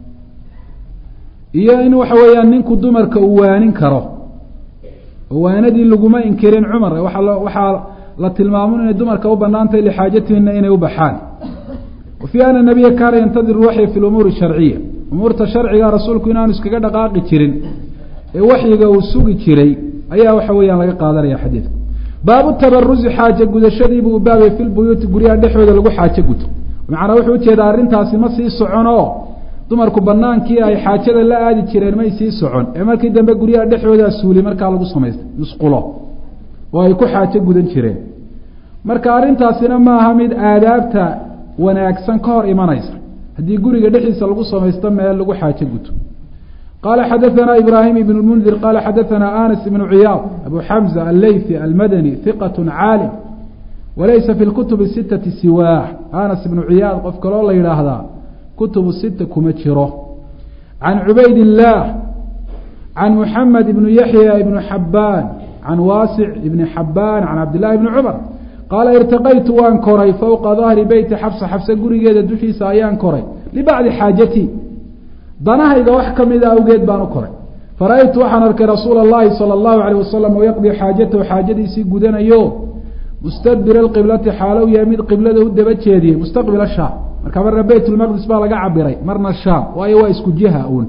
iyo in waxa weeyaan ninku dumarka uu waanin karo oo waanadii laguma inkirin cumar waxaa la tilmaamo inay dumarka u banaantahay lixaajatihina inay u baxaan wa fii ana nabiya kaana yantadiru waxyi fi lumuuri sharciya umuurta sharciga rasuulku inaanu iskaga dhaqaaqi jirin ee waxyiga uu sugi jiray ayaa waxa weeyaan laga qaadanaya xadiidka baabu tabaruzi xaaje gudashadiibuu u baabay fi lbuyuuti guryaha dhexdooda lagu xaaje guto macnaa wuxuu ujeedaa arrintaasi ma sii soconoo dumarku banaankii ay xaajada la aadi jireen may sii socon ee markii dambe guryaha dhexdoodaa suuli markaa lagu samaystay musqulo oo ay ku xaajo gudan jireen marka arrintaasina maaha mid aadaabta wanaagsan ka hor imanaysa haddii guriga dhexdiisa lagu samaysto meel lagu xaajo guto qaala xadaثana ibrahim ibn اmundir qaala xadaثana anas ibn ciyaad abu xamza allaythi almadani hiqaة caalim walaysa fi اlkutub الsitati siwaah anas ibnu ciyaad qof kaloo la yidhaahdaa kutubu sita kuma jiro can cubayd الlah can muxamed ibn yaxya ibn xabaan can waasic ibni xabaan can cabd llahi bni cumar qaala irtaqaytu waan koray fowqa dahri beyti xabsa xabse gurigeeda dushiisa ayaan koray libacdi xaajatii danahayga wax ka mida awgeed baan u koray fara-aytu waxaan arkay rasuula اllahi salى اllahu alayh wasalam oo yaqdii xaajatahu xaajadiisii gudanayo mustadbir اqiblati xaalow yahay mid qiblada u daba jeediyey mustaqbil shaam marka marna bayt lmaqdis baa laga cabiray marna shaam waayo waa isku jiha uun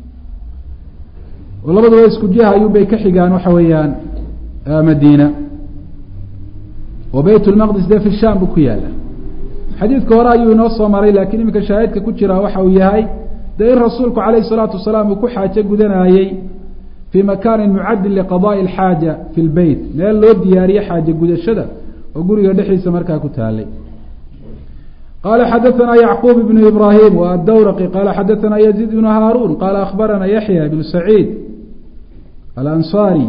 oo labadu waa isku jiha ayuunbay ka xigaan waxa weeyaan madiina oo bayt lmaqdis dee fi shaam buu ku yaala xadiidka hore ayuu inoo soo maray laakiin iminka shaahidka ku jira waxa uu yahay dee in rasuulku calayhi salaatu wasalaam uu ku xaajo gudanayey fii makaanin mucadin liqadaai alxaaja fi lbeyt meel loo diyaariye xaajo gudashada oo guriga dhexdiisa markaa ku taalay qaala xadaثana yacquub ibnu ibrahim wa addawraqi qaala xadaثana yaziid ibnu haaruun qaala akhbarana yaxya ibnu saciid alansaari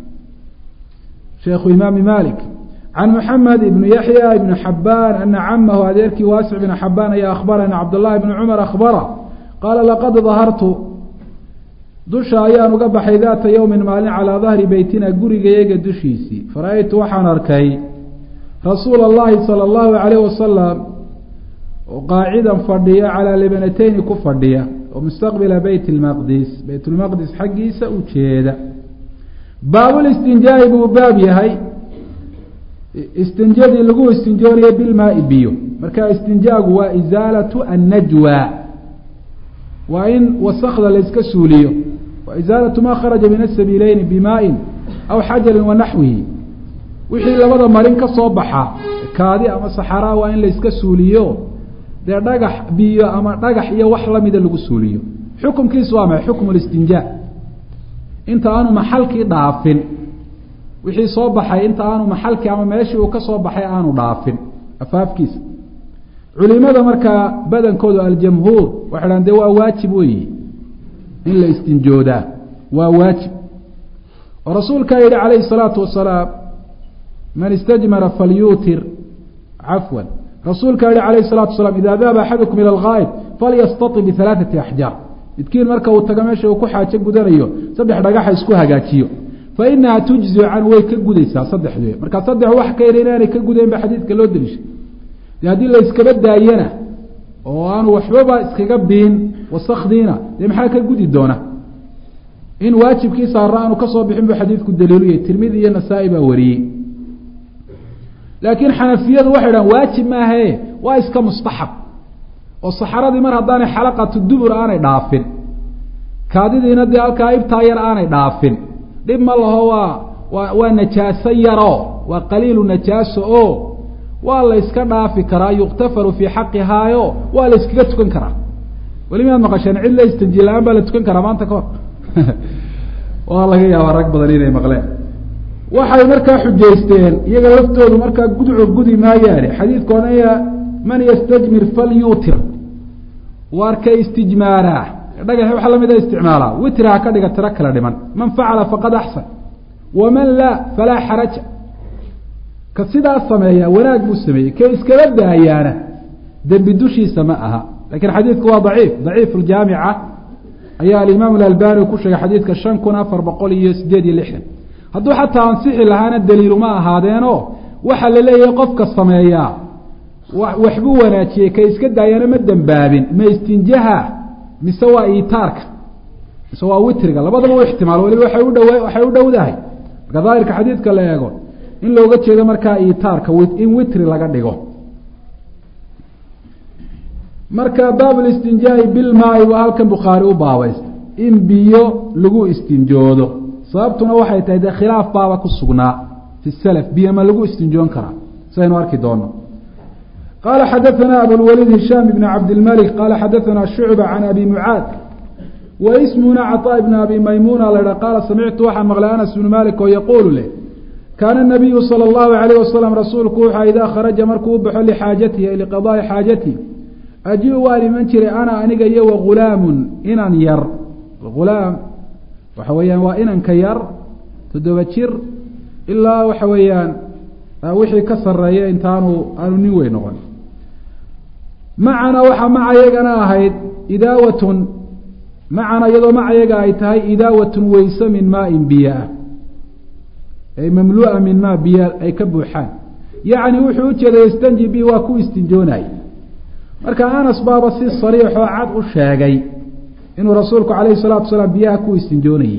sheekhu imaami malik can muxamed ibni yaxya ibni xabaan ana camahu adeerkii waasic bn xabaan ayaa akhbarana cabdاllahi bni cumar akhbara qaala laqad dahartu dusha ayaan uga baxay daata yowmin maalin calaa dahri beytina gurigayaga dushiisii fara-aytu waxaan arkay rasuula اllahi salى اllahu alayh wasalam oo qaacidan fadhiya calaa libanateyni ku fadhiya oo mustaqbila beyt lmaqdis beyt lmaqdis xaggiisa u jeeda baabulistinjaa'i buu baab yahay istinjadii lagu istinjoonaya bilmaai biyo marka istinjaagu waa isaalatu annajwa waa in wasakda layska suuliyo wa isaalatu maa kharaja min asabiileyni bimaain aw xajarin wa naxwihi wixii labada marin ka soo baxa kaadi ama saxaraa waa in layska suuliyo dee dhagax biyo ama dhagax iyo wax lamida lagu suuliyo xukumkiisu waa maxay xukmu listinjaa inta aanu maxalkii dhaafin wixii soo baxay inta aanu maxalkii ama meeshii uu ka soo baxay aanu dhaafin afaafkiisa culimada markaa badankoodu aljamhuur waxay dhahan dee waa waajib weyi in la istinjoodaa waa waajib oo rasuulkaa yihi calayhi الsalaatu wasalaam man istajmara falyuutir cafwan rasuulkaa yihi calayh الsalatu wasalaam ida dahaba axadukum ilى اlgaa'ib falyastaطi bihalaaثati axjaar midkiin marka uu tago meesha uu ku xaajo gudanayo 3 dhagaxa isku hagaajiyo fainaha tujzi can way ka gudaysaa 3 markaa 3 wax ka yar inaanay ka gudayn ba xadiidka loo deliishay dee haddii la iskaba daayana oo aanu waxbaba iskaga biin wasakdiina dee maxaa ka gudi doona in waajibkiisa hara aanu kasoo bixin bu xadiidku daliiluyay tirmidi iyo nasaa-i baa wariyey laakiin xanafiyadu waxay dhahan waajib maahae waa iska mustaxab oo saxaradii mar haddaanay xalaqatu dubur aanay dhaafin kaadidiina dee halkaa ibtaa yar aanay dhaafin dhib ma laho waa najaaso yaro waa qaliilu najaaso o waa la iska dhaafi karaa yuktafaru fii xaqihaayo waa la iskaga tukan karaa weli miyaad maqasheen cid la istanji la-aan baa la tukan karaa maanta kahor waa laga yaabaa rag badan inay maqleen waxay markaa xujaysteen iyaga laftoodu markaa gudco gudi maayaane xadiidka odhanaya man ystajmir falyutir waar ka istijmaaraa dhagax waxa lamid a isticmaalaa witr ha ka dhiga tiro kala dhiman man facala faqad axsan waman laa falaa xaraja ka sidaa sameeya wanaag buu sameeyey ka iskala daayaana dembi dushiisa ma aha lakiin xadiidku waa daciif ljaamica ayaa alimaam alalbani ku sheegay xadiidka 5486 hadduu xataa ansixi lahaana daliiluma ahaadeeno waxaa la leeyahay qofka sameeyaa waxbuu wanaajiyey ka iska daayana ma dembaabin ma istinjaha mise waa itaarka mise waa witriga labadaba u ixtimaal waliba waxay u dhowdahay marka daahirka xadiidka la eego in looga jeedo markaa itaarka in witri laga dhigo marka baab listinjaa'i bilmaai waa halkan bukhaari u baabaysta in biyo lagu istinjoodo sababtuna waxay tahay dee khilaaf baaba ku sugnaa fi salaf biyo ma lagu istinjoon karaa saynu arki doono qaala xadaثana abulwaliid hishaam ibn cabdilmalik qaala xadaثana shucba can abi mucaad wa ismuna caطaa ibn abi maymuna la ha qaala samictu waxaan maqlay anas bnu malik oo yaquulu leh kaana الnabiyu salى اllahu عalayh wasalam rasuulku wuxua idaa kharaja markuu u baxo lixaajatihi ay liqadaa'i xaajatihi aji-u waan iman jiray ana aniga iyo wagulaamun inan yar gulaam waxa weeyaan waa inanka yar 7 jir ilaa waxa weeyaan wixii ka sareeya intaanu aanu nin weyn noqon macana waxaa macayagana ahayd idaawatun macana iyadoo macayaga ay tahay idaawatun weyse min maain biyaa ay mamlu'a min maa biya ay ka buuxaan yacni wuxuu u jeeday istanji bi waa ku istinjoonay marka anas baaba si sariix oo cad u sheegay inuu rasuulku calayhi salaatu wasalaam biyaha ku istinjoonayey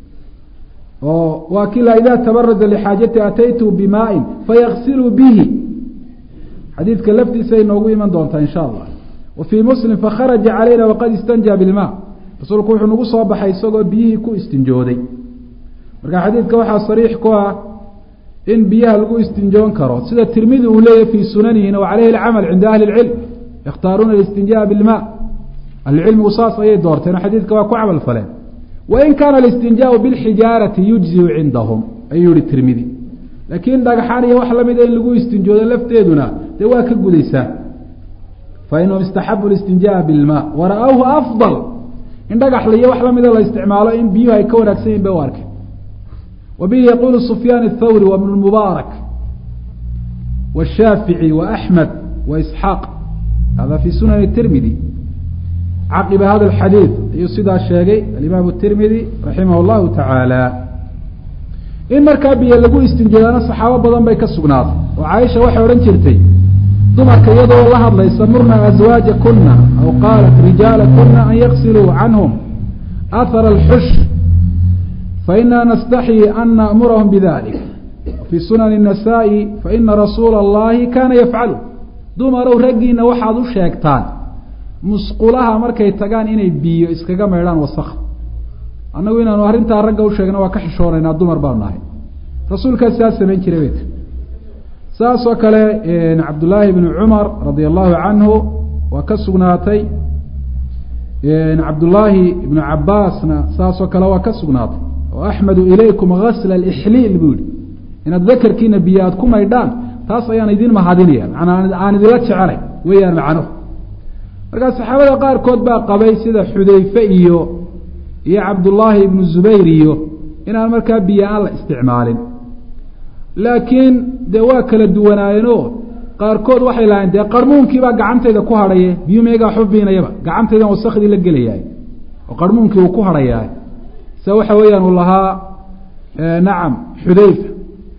oo waa kila idaa tabarada lixaajati ataytu bimaa'in fayaksilu bihi xadiidka laftiisa ay noogu iman doontaa in sha allah wa fii muslim fakharaja calayna waqad istanjaa bilmaa rasuulku wuxuu nagu soo baxay isagoo biyihii ku istinjooday marka xadiidka waxaa sariix ku ah in biyaha lagu istinjoon karo sida tirmidi uu leeyahy fii sunanihina wa calayhi alcamal cinda ahli اlcilm yakhtaaruuna alistinjaa bilmaa ahlucilmigu saas ayay doorteen oo xadiidka waa ku camal faleen wain kaana alistinjaau bilxijaarati yujziu cindahum ayuu yihi tirmidi laakiin dhagxaan iyo wax lamida in lagu istinjoodo lafteeduna dee waa ka gudaysaa fainahum istaxabu listinjaa bilmaa wara-awhu afdal in dhagaxla iyo wax lamida la isticmaalo in biyuhu ay ka wanaagsan yihin bay u arkeen wa bihi yaquulu sufyaan athawri wa bnu lmubaarak washaafici wa axmed wa isxaaq hada fii sunani tirmidi caqiba hada alxadiid ayuu sidaa sheegay alimaamu tirmidi raximah llahu tacaala in markaa biyo lagu istinjoodaana saxaabo badan bay ka sugnaatay oo caaisha waxay odhan jirtay dumarka iyadoo la hadlaysa murna aswaaja kuna aw qaalat rijaala kuna an yaqsiluu canhum ahara alxush faina nastaxyi an naamurahum bidalik fii sunani الnasaa-i faina rasuula اllahi kana yafcalu dumarow raggiina waxaad u sheegtaan musqulaha markay tagaan inay biyo iskaga maydhaan wasakh annagu inaanu arrintaa ragga u sheegna waa ka xishoonaynaa dumar baanu nahay rasuulkaas saa samayn jiray bayt saas oo kale cabdullaahi bni cumar radia allahu canhu waa ka sugnaatay cabdullaahi ibnu cabaasna saas oo kale waa ka sugnaatay oo axmedu ilaykum gasla alixliil buu yihi inaad dakarkiina biyo aad ku maydhaan taas ayaan idin mahadinaya manaa aan idinla jecelay weeyaan macnuhu markaa saxaabada qaarkood baa qabay sida xudayfe iyo cabdullaahi ibnu zubayr iyo inaan markaa biyo aan la isticmaalin laakiin dee waa kala duwanaayeenoo qaarkood waxay lahayn dee qarmuunkiibaa gacantayda ku hadhaye biyo meegaa xubiinayaba gacantaydan wasakhdii la gelayahay oo qarmuunkii uu ku hadhayahay se waxa weeyaan uu lahaa nacam xudayfa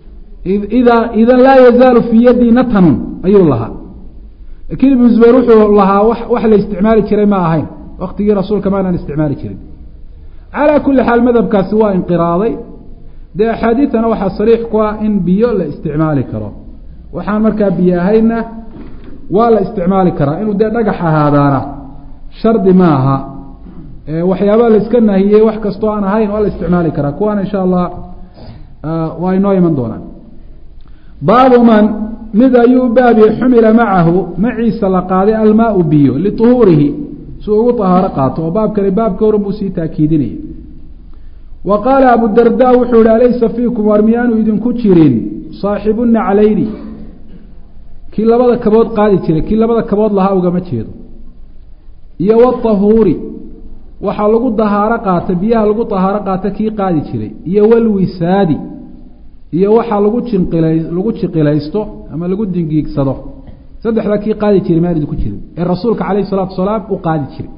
idan laa yazaalu fii yadii natanun ayuu lahaa lakiin ibnu zubayr wuxuu lahaa wax la isticmaali jiray ma ahayn waktigii rasuulka maanaan isticmaali jirin calaa kulli xaal madhabkaasi waa inqiraaday dee axaadiidana waxaa sariix ku ah in biyo la isticmaali karo waxaan markaa biyo ahaynna waa la isticmaali karaa inuu dee dhagax ahaadaana shardi ma aha waxyaabaa la iska nahiyey wax kastoo aan ahayn waa la isticmaali karaa kuwaana insha allah waa inoo iman doonaan baabu man mid ayuu u baabiyey xumila macahu maciisa la qaaday almaau biyo liuhuurihi si ugu tahaaro qaato oo baabkani baabka horan buu sii taakiidinaya wa qaala abudarda wuxuu ihi alaysa fiikum war miyaanu idinku jirin saaxibu naclayni kii labada kabood qaadi jiray kii labada kabood lahaa ugama jeedo iyo watahuuri waxaa lagu dahaaro qaata biyaha lagu dahaaro qaata kii qaadi jiray iyo walwisaadi iyo waxaa lagu jiqilaysto ama lagu dingiigsado saddexda kii qaadi jiray maan idinku jirin ee rasuulka calayhi salaatu wasalaam u qaadi jiray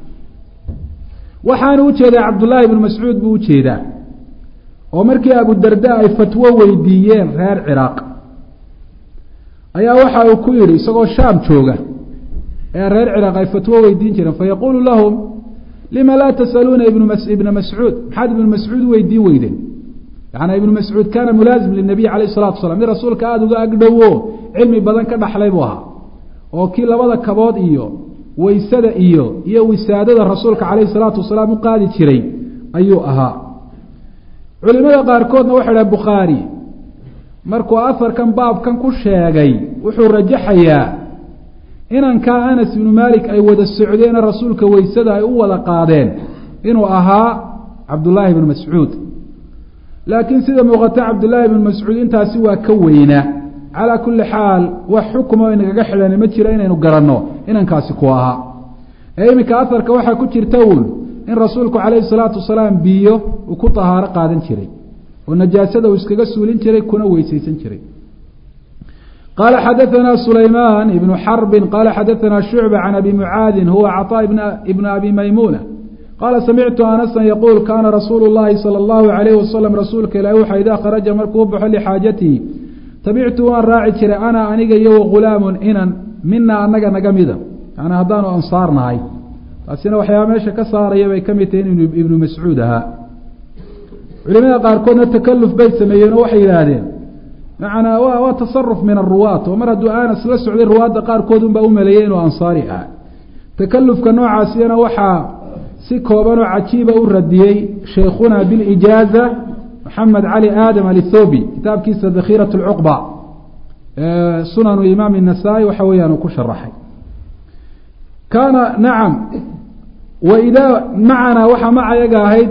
waxaana ujeedaa cabdullaahi ibnu mascuud buu ujeedaa oo markii abudarda ay fatwo weydiiyeen reer ciraaq ayaa waxa uu ku yidhi isagoo shaam jooga ee reer ciraaq ay fatwo weydiin jireen fayaquulu lahum lima laa tasaluuna ibna mascuud maxaad ibnu mascuud weydiin weydeen yaani ibnu mascuud kaana mulaazim linabiy calayhi salatu wasalaam mid rasuulka aada uga agdhowo cilmi badan ka dhaxlay buu ahaa oo kii labada kabood iyo waysada iyo wisaadada rasuulka calayhi salaatu wasalaam u qaadi jiray ayuu ahaa culimada qaarkoodna waxay dhaha bukhaari markuu afarkan baabkan ku sheegay wuxuu rajaxayaa inankaa anas ibnu maalik ay wada socdeen rasuulka waysada ay u wada qaadeen inuu ahaa cabdullaahi ibnu mascuud laakiin sida muuqata cabdullaahi ibnu mascuud intaasi waa ka weynaa calaa kulli xaal wax xukmo inagaga xidhan ma jiro inaynu garanno inankaasi ku ahaa ee iminka afarka waxaa ku jirta uun in rasuulku calayhi salaatu wasalaam biyo uu ku tahaaro qaadan jiray oo najaasada uu iskaga suulin jiray kuna weysaysan jiray qaala xadaanaa sulaymaan ibnu xarbin qaala xadaanaa shucba can abi mucaadin huwa caطaa ibna abi maymuuna qaala samictu anasan yaquul kaana rasuulu llahi sala allahu alayhi wasalam rasuulka ilaahi waxa idaa kharaja markuu baxo lixaajatihi tabictu waan raaci jiray ana aniga iyo wagulaamun inan mina anaga naga mida yani haddaanu ansaar nahay taasina waxyaaba meesha ka saaraya bay ka mid tahay in ibnu mascuud ahaa culimada qaarkoodna takaluf bay sameeyeen oo waxay yidhaahdeen macnaa waa tasaruf min aruwaat oo mar hadduu anas la socday ruwaadda qaarkood unbaa u maleeyey inuu ansaari ahaa takalufka noocaasiyana waxaa si kooban oo cajiiba u radiyey shaykhuna bilijaaza maxamed cali aadam alithobi kitaabkiisa dakhiirat lcuqba sunanu imaam الnasaa-i waxa weeyaan uu ku sharaxay kaana nacam waidaa macanaa waxaa macayaga ahayd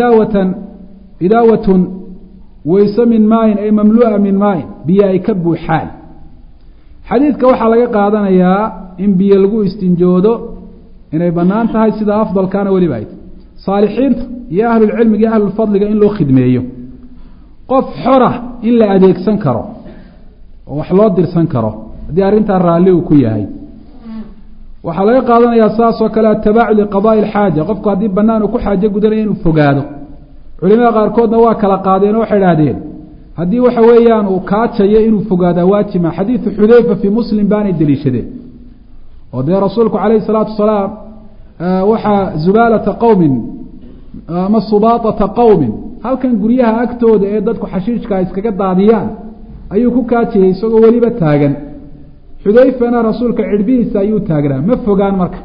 idaawatun wayse min maayin ay mamlu'a min maayin biyo ay ka buuxaan xadiidka waxaa laga qaadanayaa in biyo lagu istinjoodo inay banaan tahay sida afdalkaana weliba ay tahy saalixiinta iyo ahlulcilmiga iyo ahlulfadliga in loo khidmeeyo qof xora in la adeegsan karo oo wax loo dirsan karo haddii arrintaa raalli uu ku yahay waxaa laga qaadanayaa saas oo kale atabaacud liqadaa'i alxaaja qofku haddii banaan uu ku xaajo gudanaya inuu fogaado culimada qaarkoodna waa kala qaadeen oo waxay idhahdeen haddii waxa weeyaan uu kaajayo inuu fogaadaa waajima xadiidu xudayfa fii muslim baanay deliishadeen oo dee rasuulku calayhi salaatu wasalaam waxaa zubaalata qowmin ama subaatata qowmin halkan guryaha agtooda ee dadku xashiishka iskaga daadiyaan ayuu ku kaajayay isagoo weliba taagan xudayfana rasuulka cidhbihiisa ayuu taagnaa ma fogaan marka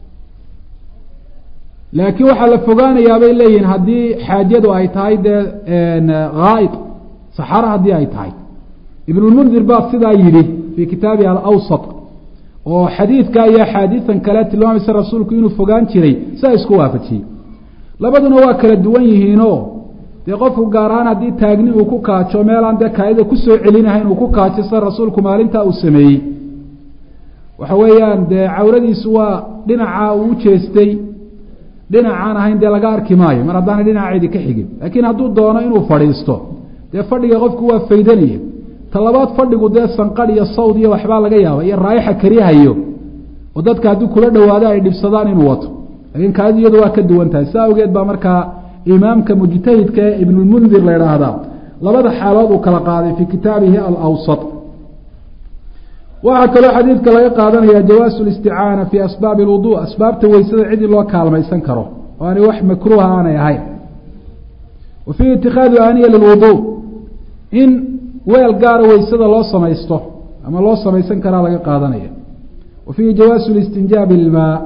laakiin waxaa la fogaanayaa bay leeyihiin haddii xaajadu ay tahay dee haa'id saxaro haddii ay tahay ibnulmundir baa sidaa yidhi fii kitaabihi alawsat oo xadiidka iyo axaadiisan kale tilmaamaysa rasuulku inuu fogaan jiray saa isku waafajiyey labaduna waa kala duwan yihiinoo dee qofku gaar ahaan haddii taagni uu ku kaajo meelaan dee kaayada kusoo celinahayn uu ku kaajo sida rasuulku maalintaa uu sameeyey waxa weeyaan dee cawradiisu waa dhinacaa uu ujeestay dhinacaan ahayn dee laga arki maayo mar haddaana dhinaceedi ka xigin laakiin hadduu doono inuu fadhiisto dee fadhiga qofku waa faydanaya talabaad fadhigu dee sanqadh iyo sawd iyo waxbaa laga yaaba iyo raayixa karihayo oo dadka haddii kula dhowaado ay dhibsadaan inuu wato laakiin kaadi iyadu waa ka duwan tahay saa awgeed baa markaa imaamka mujtahidka ee ibnulmundir la idhaahdaa labada xaalood uu kala qaaday fii kitaabihi alawsat waxaa kaloo xadiidka laga qaadanaya jawaasu listicaana fii asbaabi alwudu asbaabta weysada cidii loo kaalmaysan karo oo aanay wax makruuha aanay ahayn wa fiihi itikaadu aaniya lilwudu in weel gaara weysada loo samaysto ama loo samaysan karaa laga qaadanaya wa fiihi jawaasu listinjaa bilmaa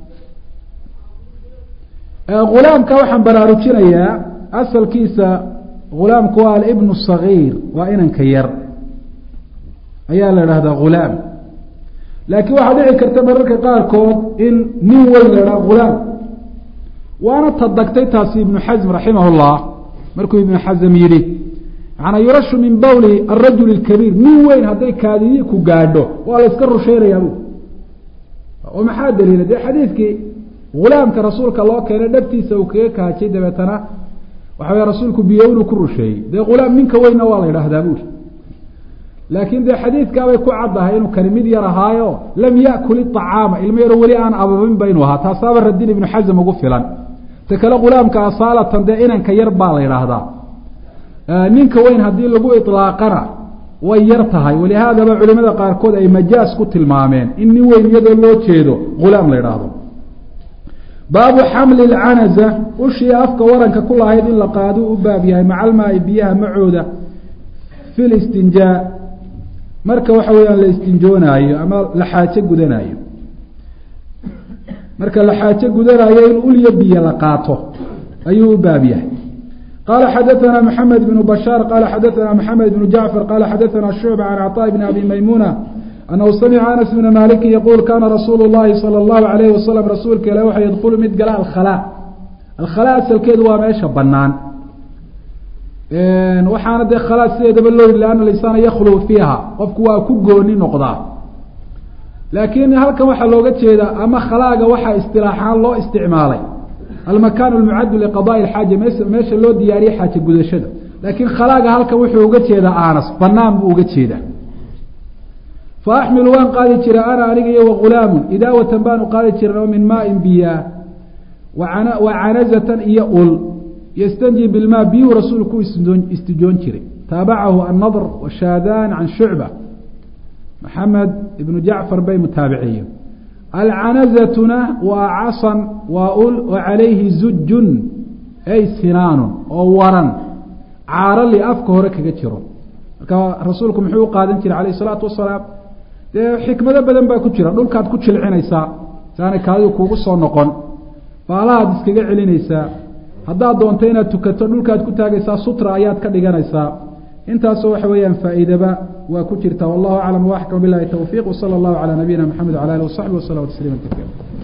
ghulaamka waxaan baraarujinayaa asalkiisa ghulaamku waa alibnu sagiir waa inanka yar ayaa la idhahdaa ghulaam laakiin waxaa dhici karta mararka qaarkood in nin weyn la idhaha ghulaam waana tadagtay taasi ibnu xasm raximah llah markuu ibnu xasm yidhi macnaa yurashu min bawli arajul اkabiir nin weyn hadday kaadidii ku gaadho waa la iska rusheynayaa bu oo maxaa daliila dee xadiidkii gulaamka rasuulka loo keenay dhagtiisa uu kaga kaajay dabeetana waxa wey rasuulku biyo inuu ku rusheeyey dee gulaam ninka weynna waa la yidhaahdaa buuri laakiin dee xadiidkaabay ku caddahay inuu kani mid yar ahaayo lam yakul iطacaama ilmo yaro weli aan ababin ba inuu ahaa taasaaba radin ibnu xasm ugu filan ta kale gulaamka asaalatan dee inanka yar baa la yidhaahdaa ninka weyn haddii lagu iطlaaqana way yar tahay walihaadaba culimada qaarkood ay majaas ku tilmaameen in nin weyn iyadoo loo jeedo gulaam la yidhaahdo baabu xamli اlcanaza ushii afka waranka ku lahayd in la qaado u baab yahay maca almaai biyaha macooda fi listinjaa marka waxa weeyaan la istinjoonaayo ama la xaajo gudanaayo marka la xaajo gudanaayo in ulya biyo la qaato ayuu u baab yahay qaala xadaثana mحamed بن bashاar qaala xadaثana mحamed بن jacfar qaala xadaثana shucba can cطاء bn abi maymuna anahu samica anas bna maliki yaquul kana rasuulu الlahi salى الlahu عalayh wasalam rasuulka ilah waxa yadkulu mid gala alkhalaa alkhalaa asalkeedu waa meesha banaan waxaana dee khalaa sideedaba loo yidhi lianna lisaana yakhluu fiiha qofku waa ku gooni noqdaa laakiin halkan waxaa looga jeedaa ama khalaaga waxaa istilaaxaan loo isticmaalay almakaan almucaddu liqadaai alxaaja meesha loo diyaariyey xaaja gudashada laakiin khalaaga halkan wuxuu uga jeedaa aanas banaan buu uga jeedaa fa axmilu waan qaadi jira ana aniga iyo wagulaamun idaawatan baanu qaadi jirna oo min maain biyaa wa canazatan iyo ul ystanji bilmaa biyuu rasuulku istijoon jiray taabacahu annadr washaadaan can shucba maxamed ibnu jacfar bay mutaabiciyen alcanazatuna waa casan waa ul oo calayhi zujun ay sinaanun oo waran caarali afka hore kaga jiro marka rasuulku muxuu u qaadan jiray alayh isalaatu wasalaam dee xikmado badan baa ku jira dhulkaad ku jilcinaysaa saanay kaadidu kuugu soo noqon baalahaad iskaga celinaysaa haddaad doonto inaad tukato dhulkaad ku taagaysaa sutra ayaad ka dhiganaysaa intaasoo waxa weeyaan faa'iidaba waa ku jirta wallahu aclam waaxkam bilahi towfiiq wsala allahu calaa nabiyina maxamed wala alih wasaxbi waslama tasliima kaiira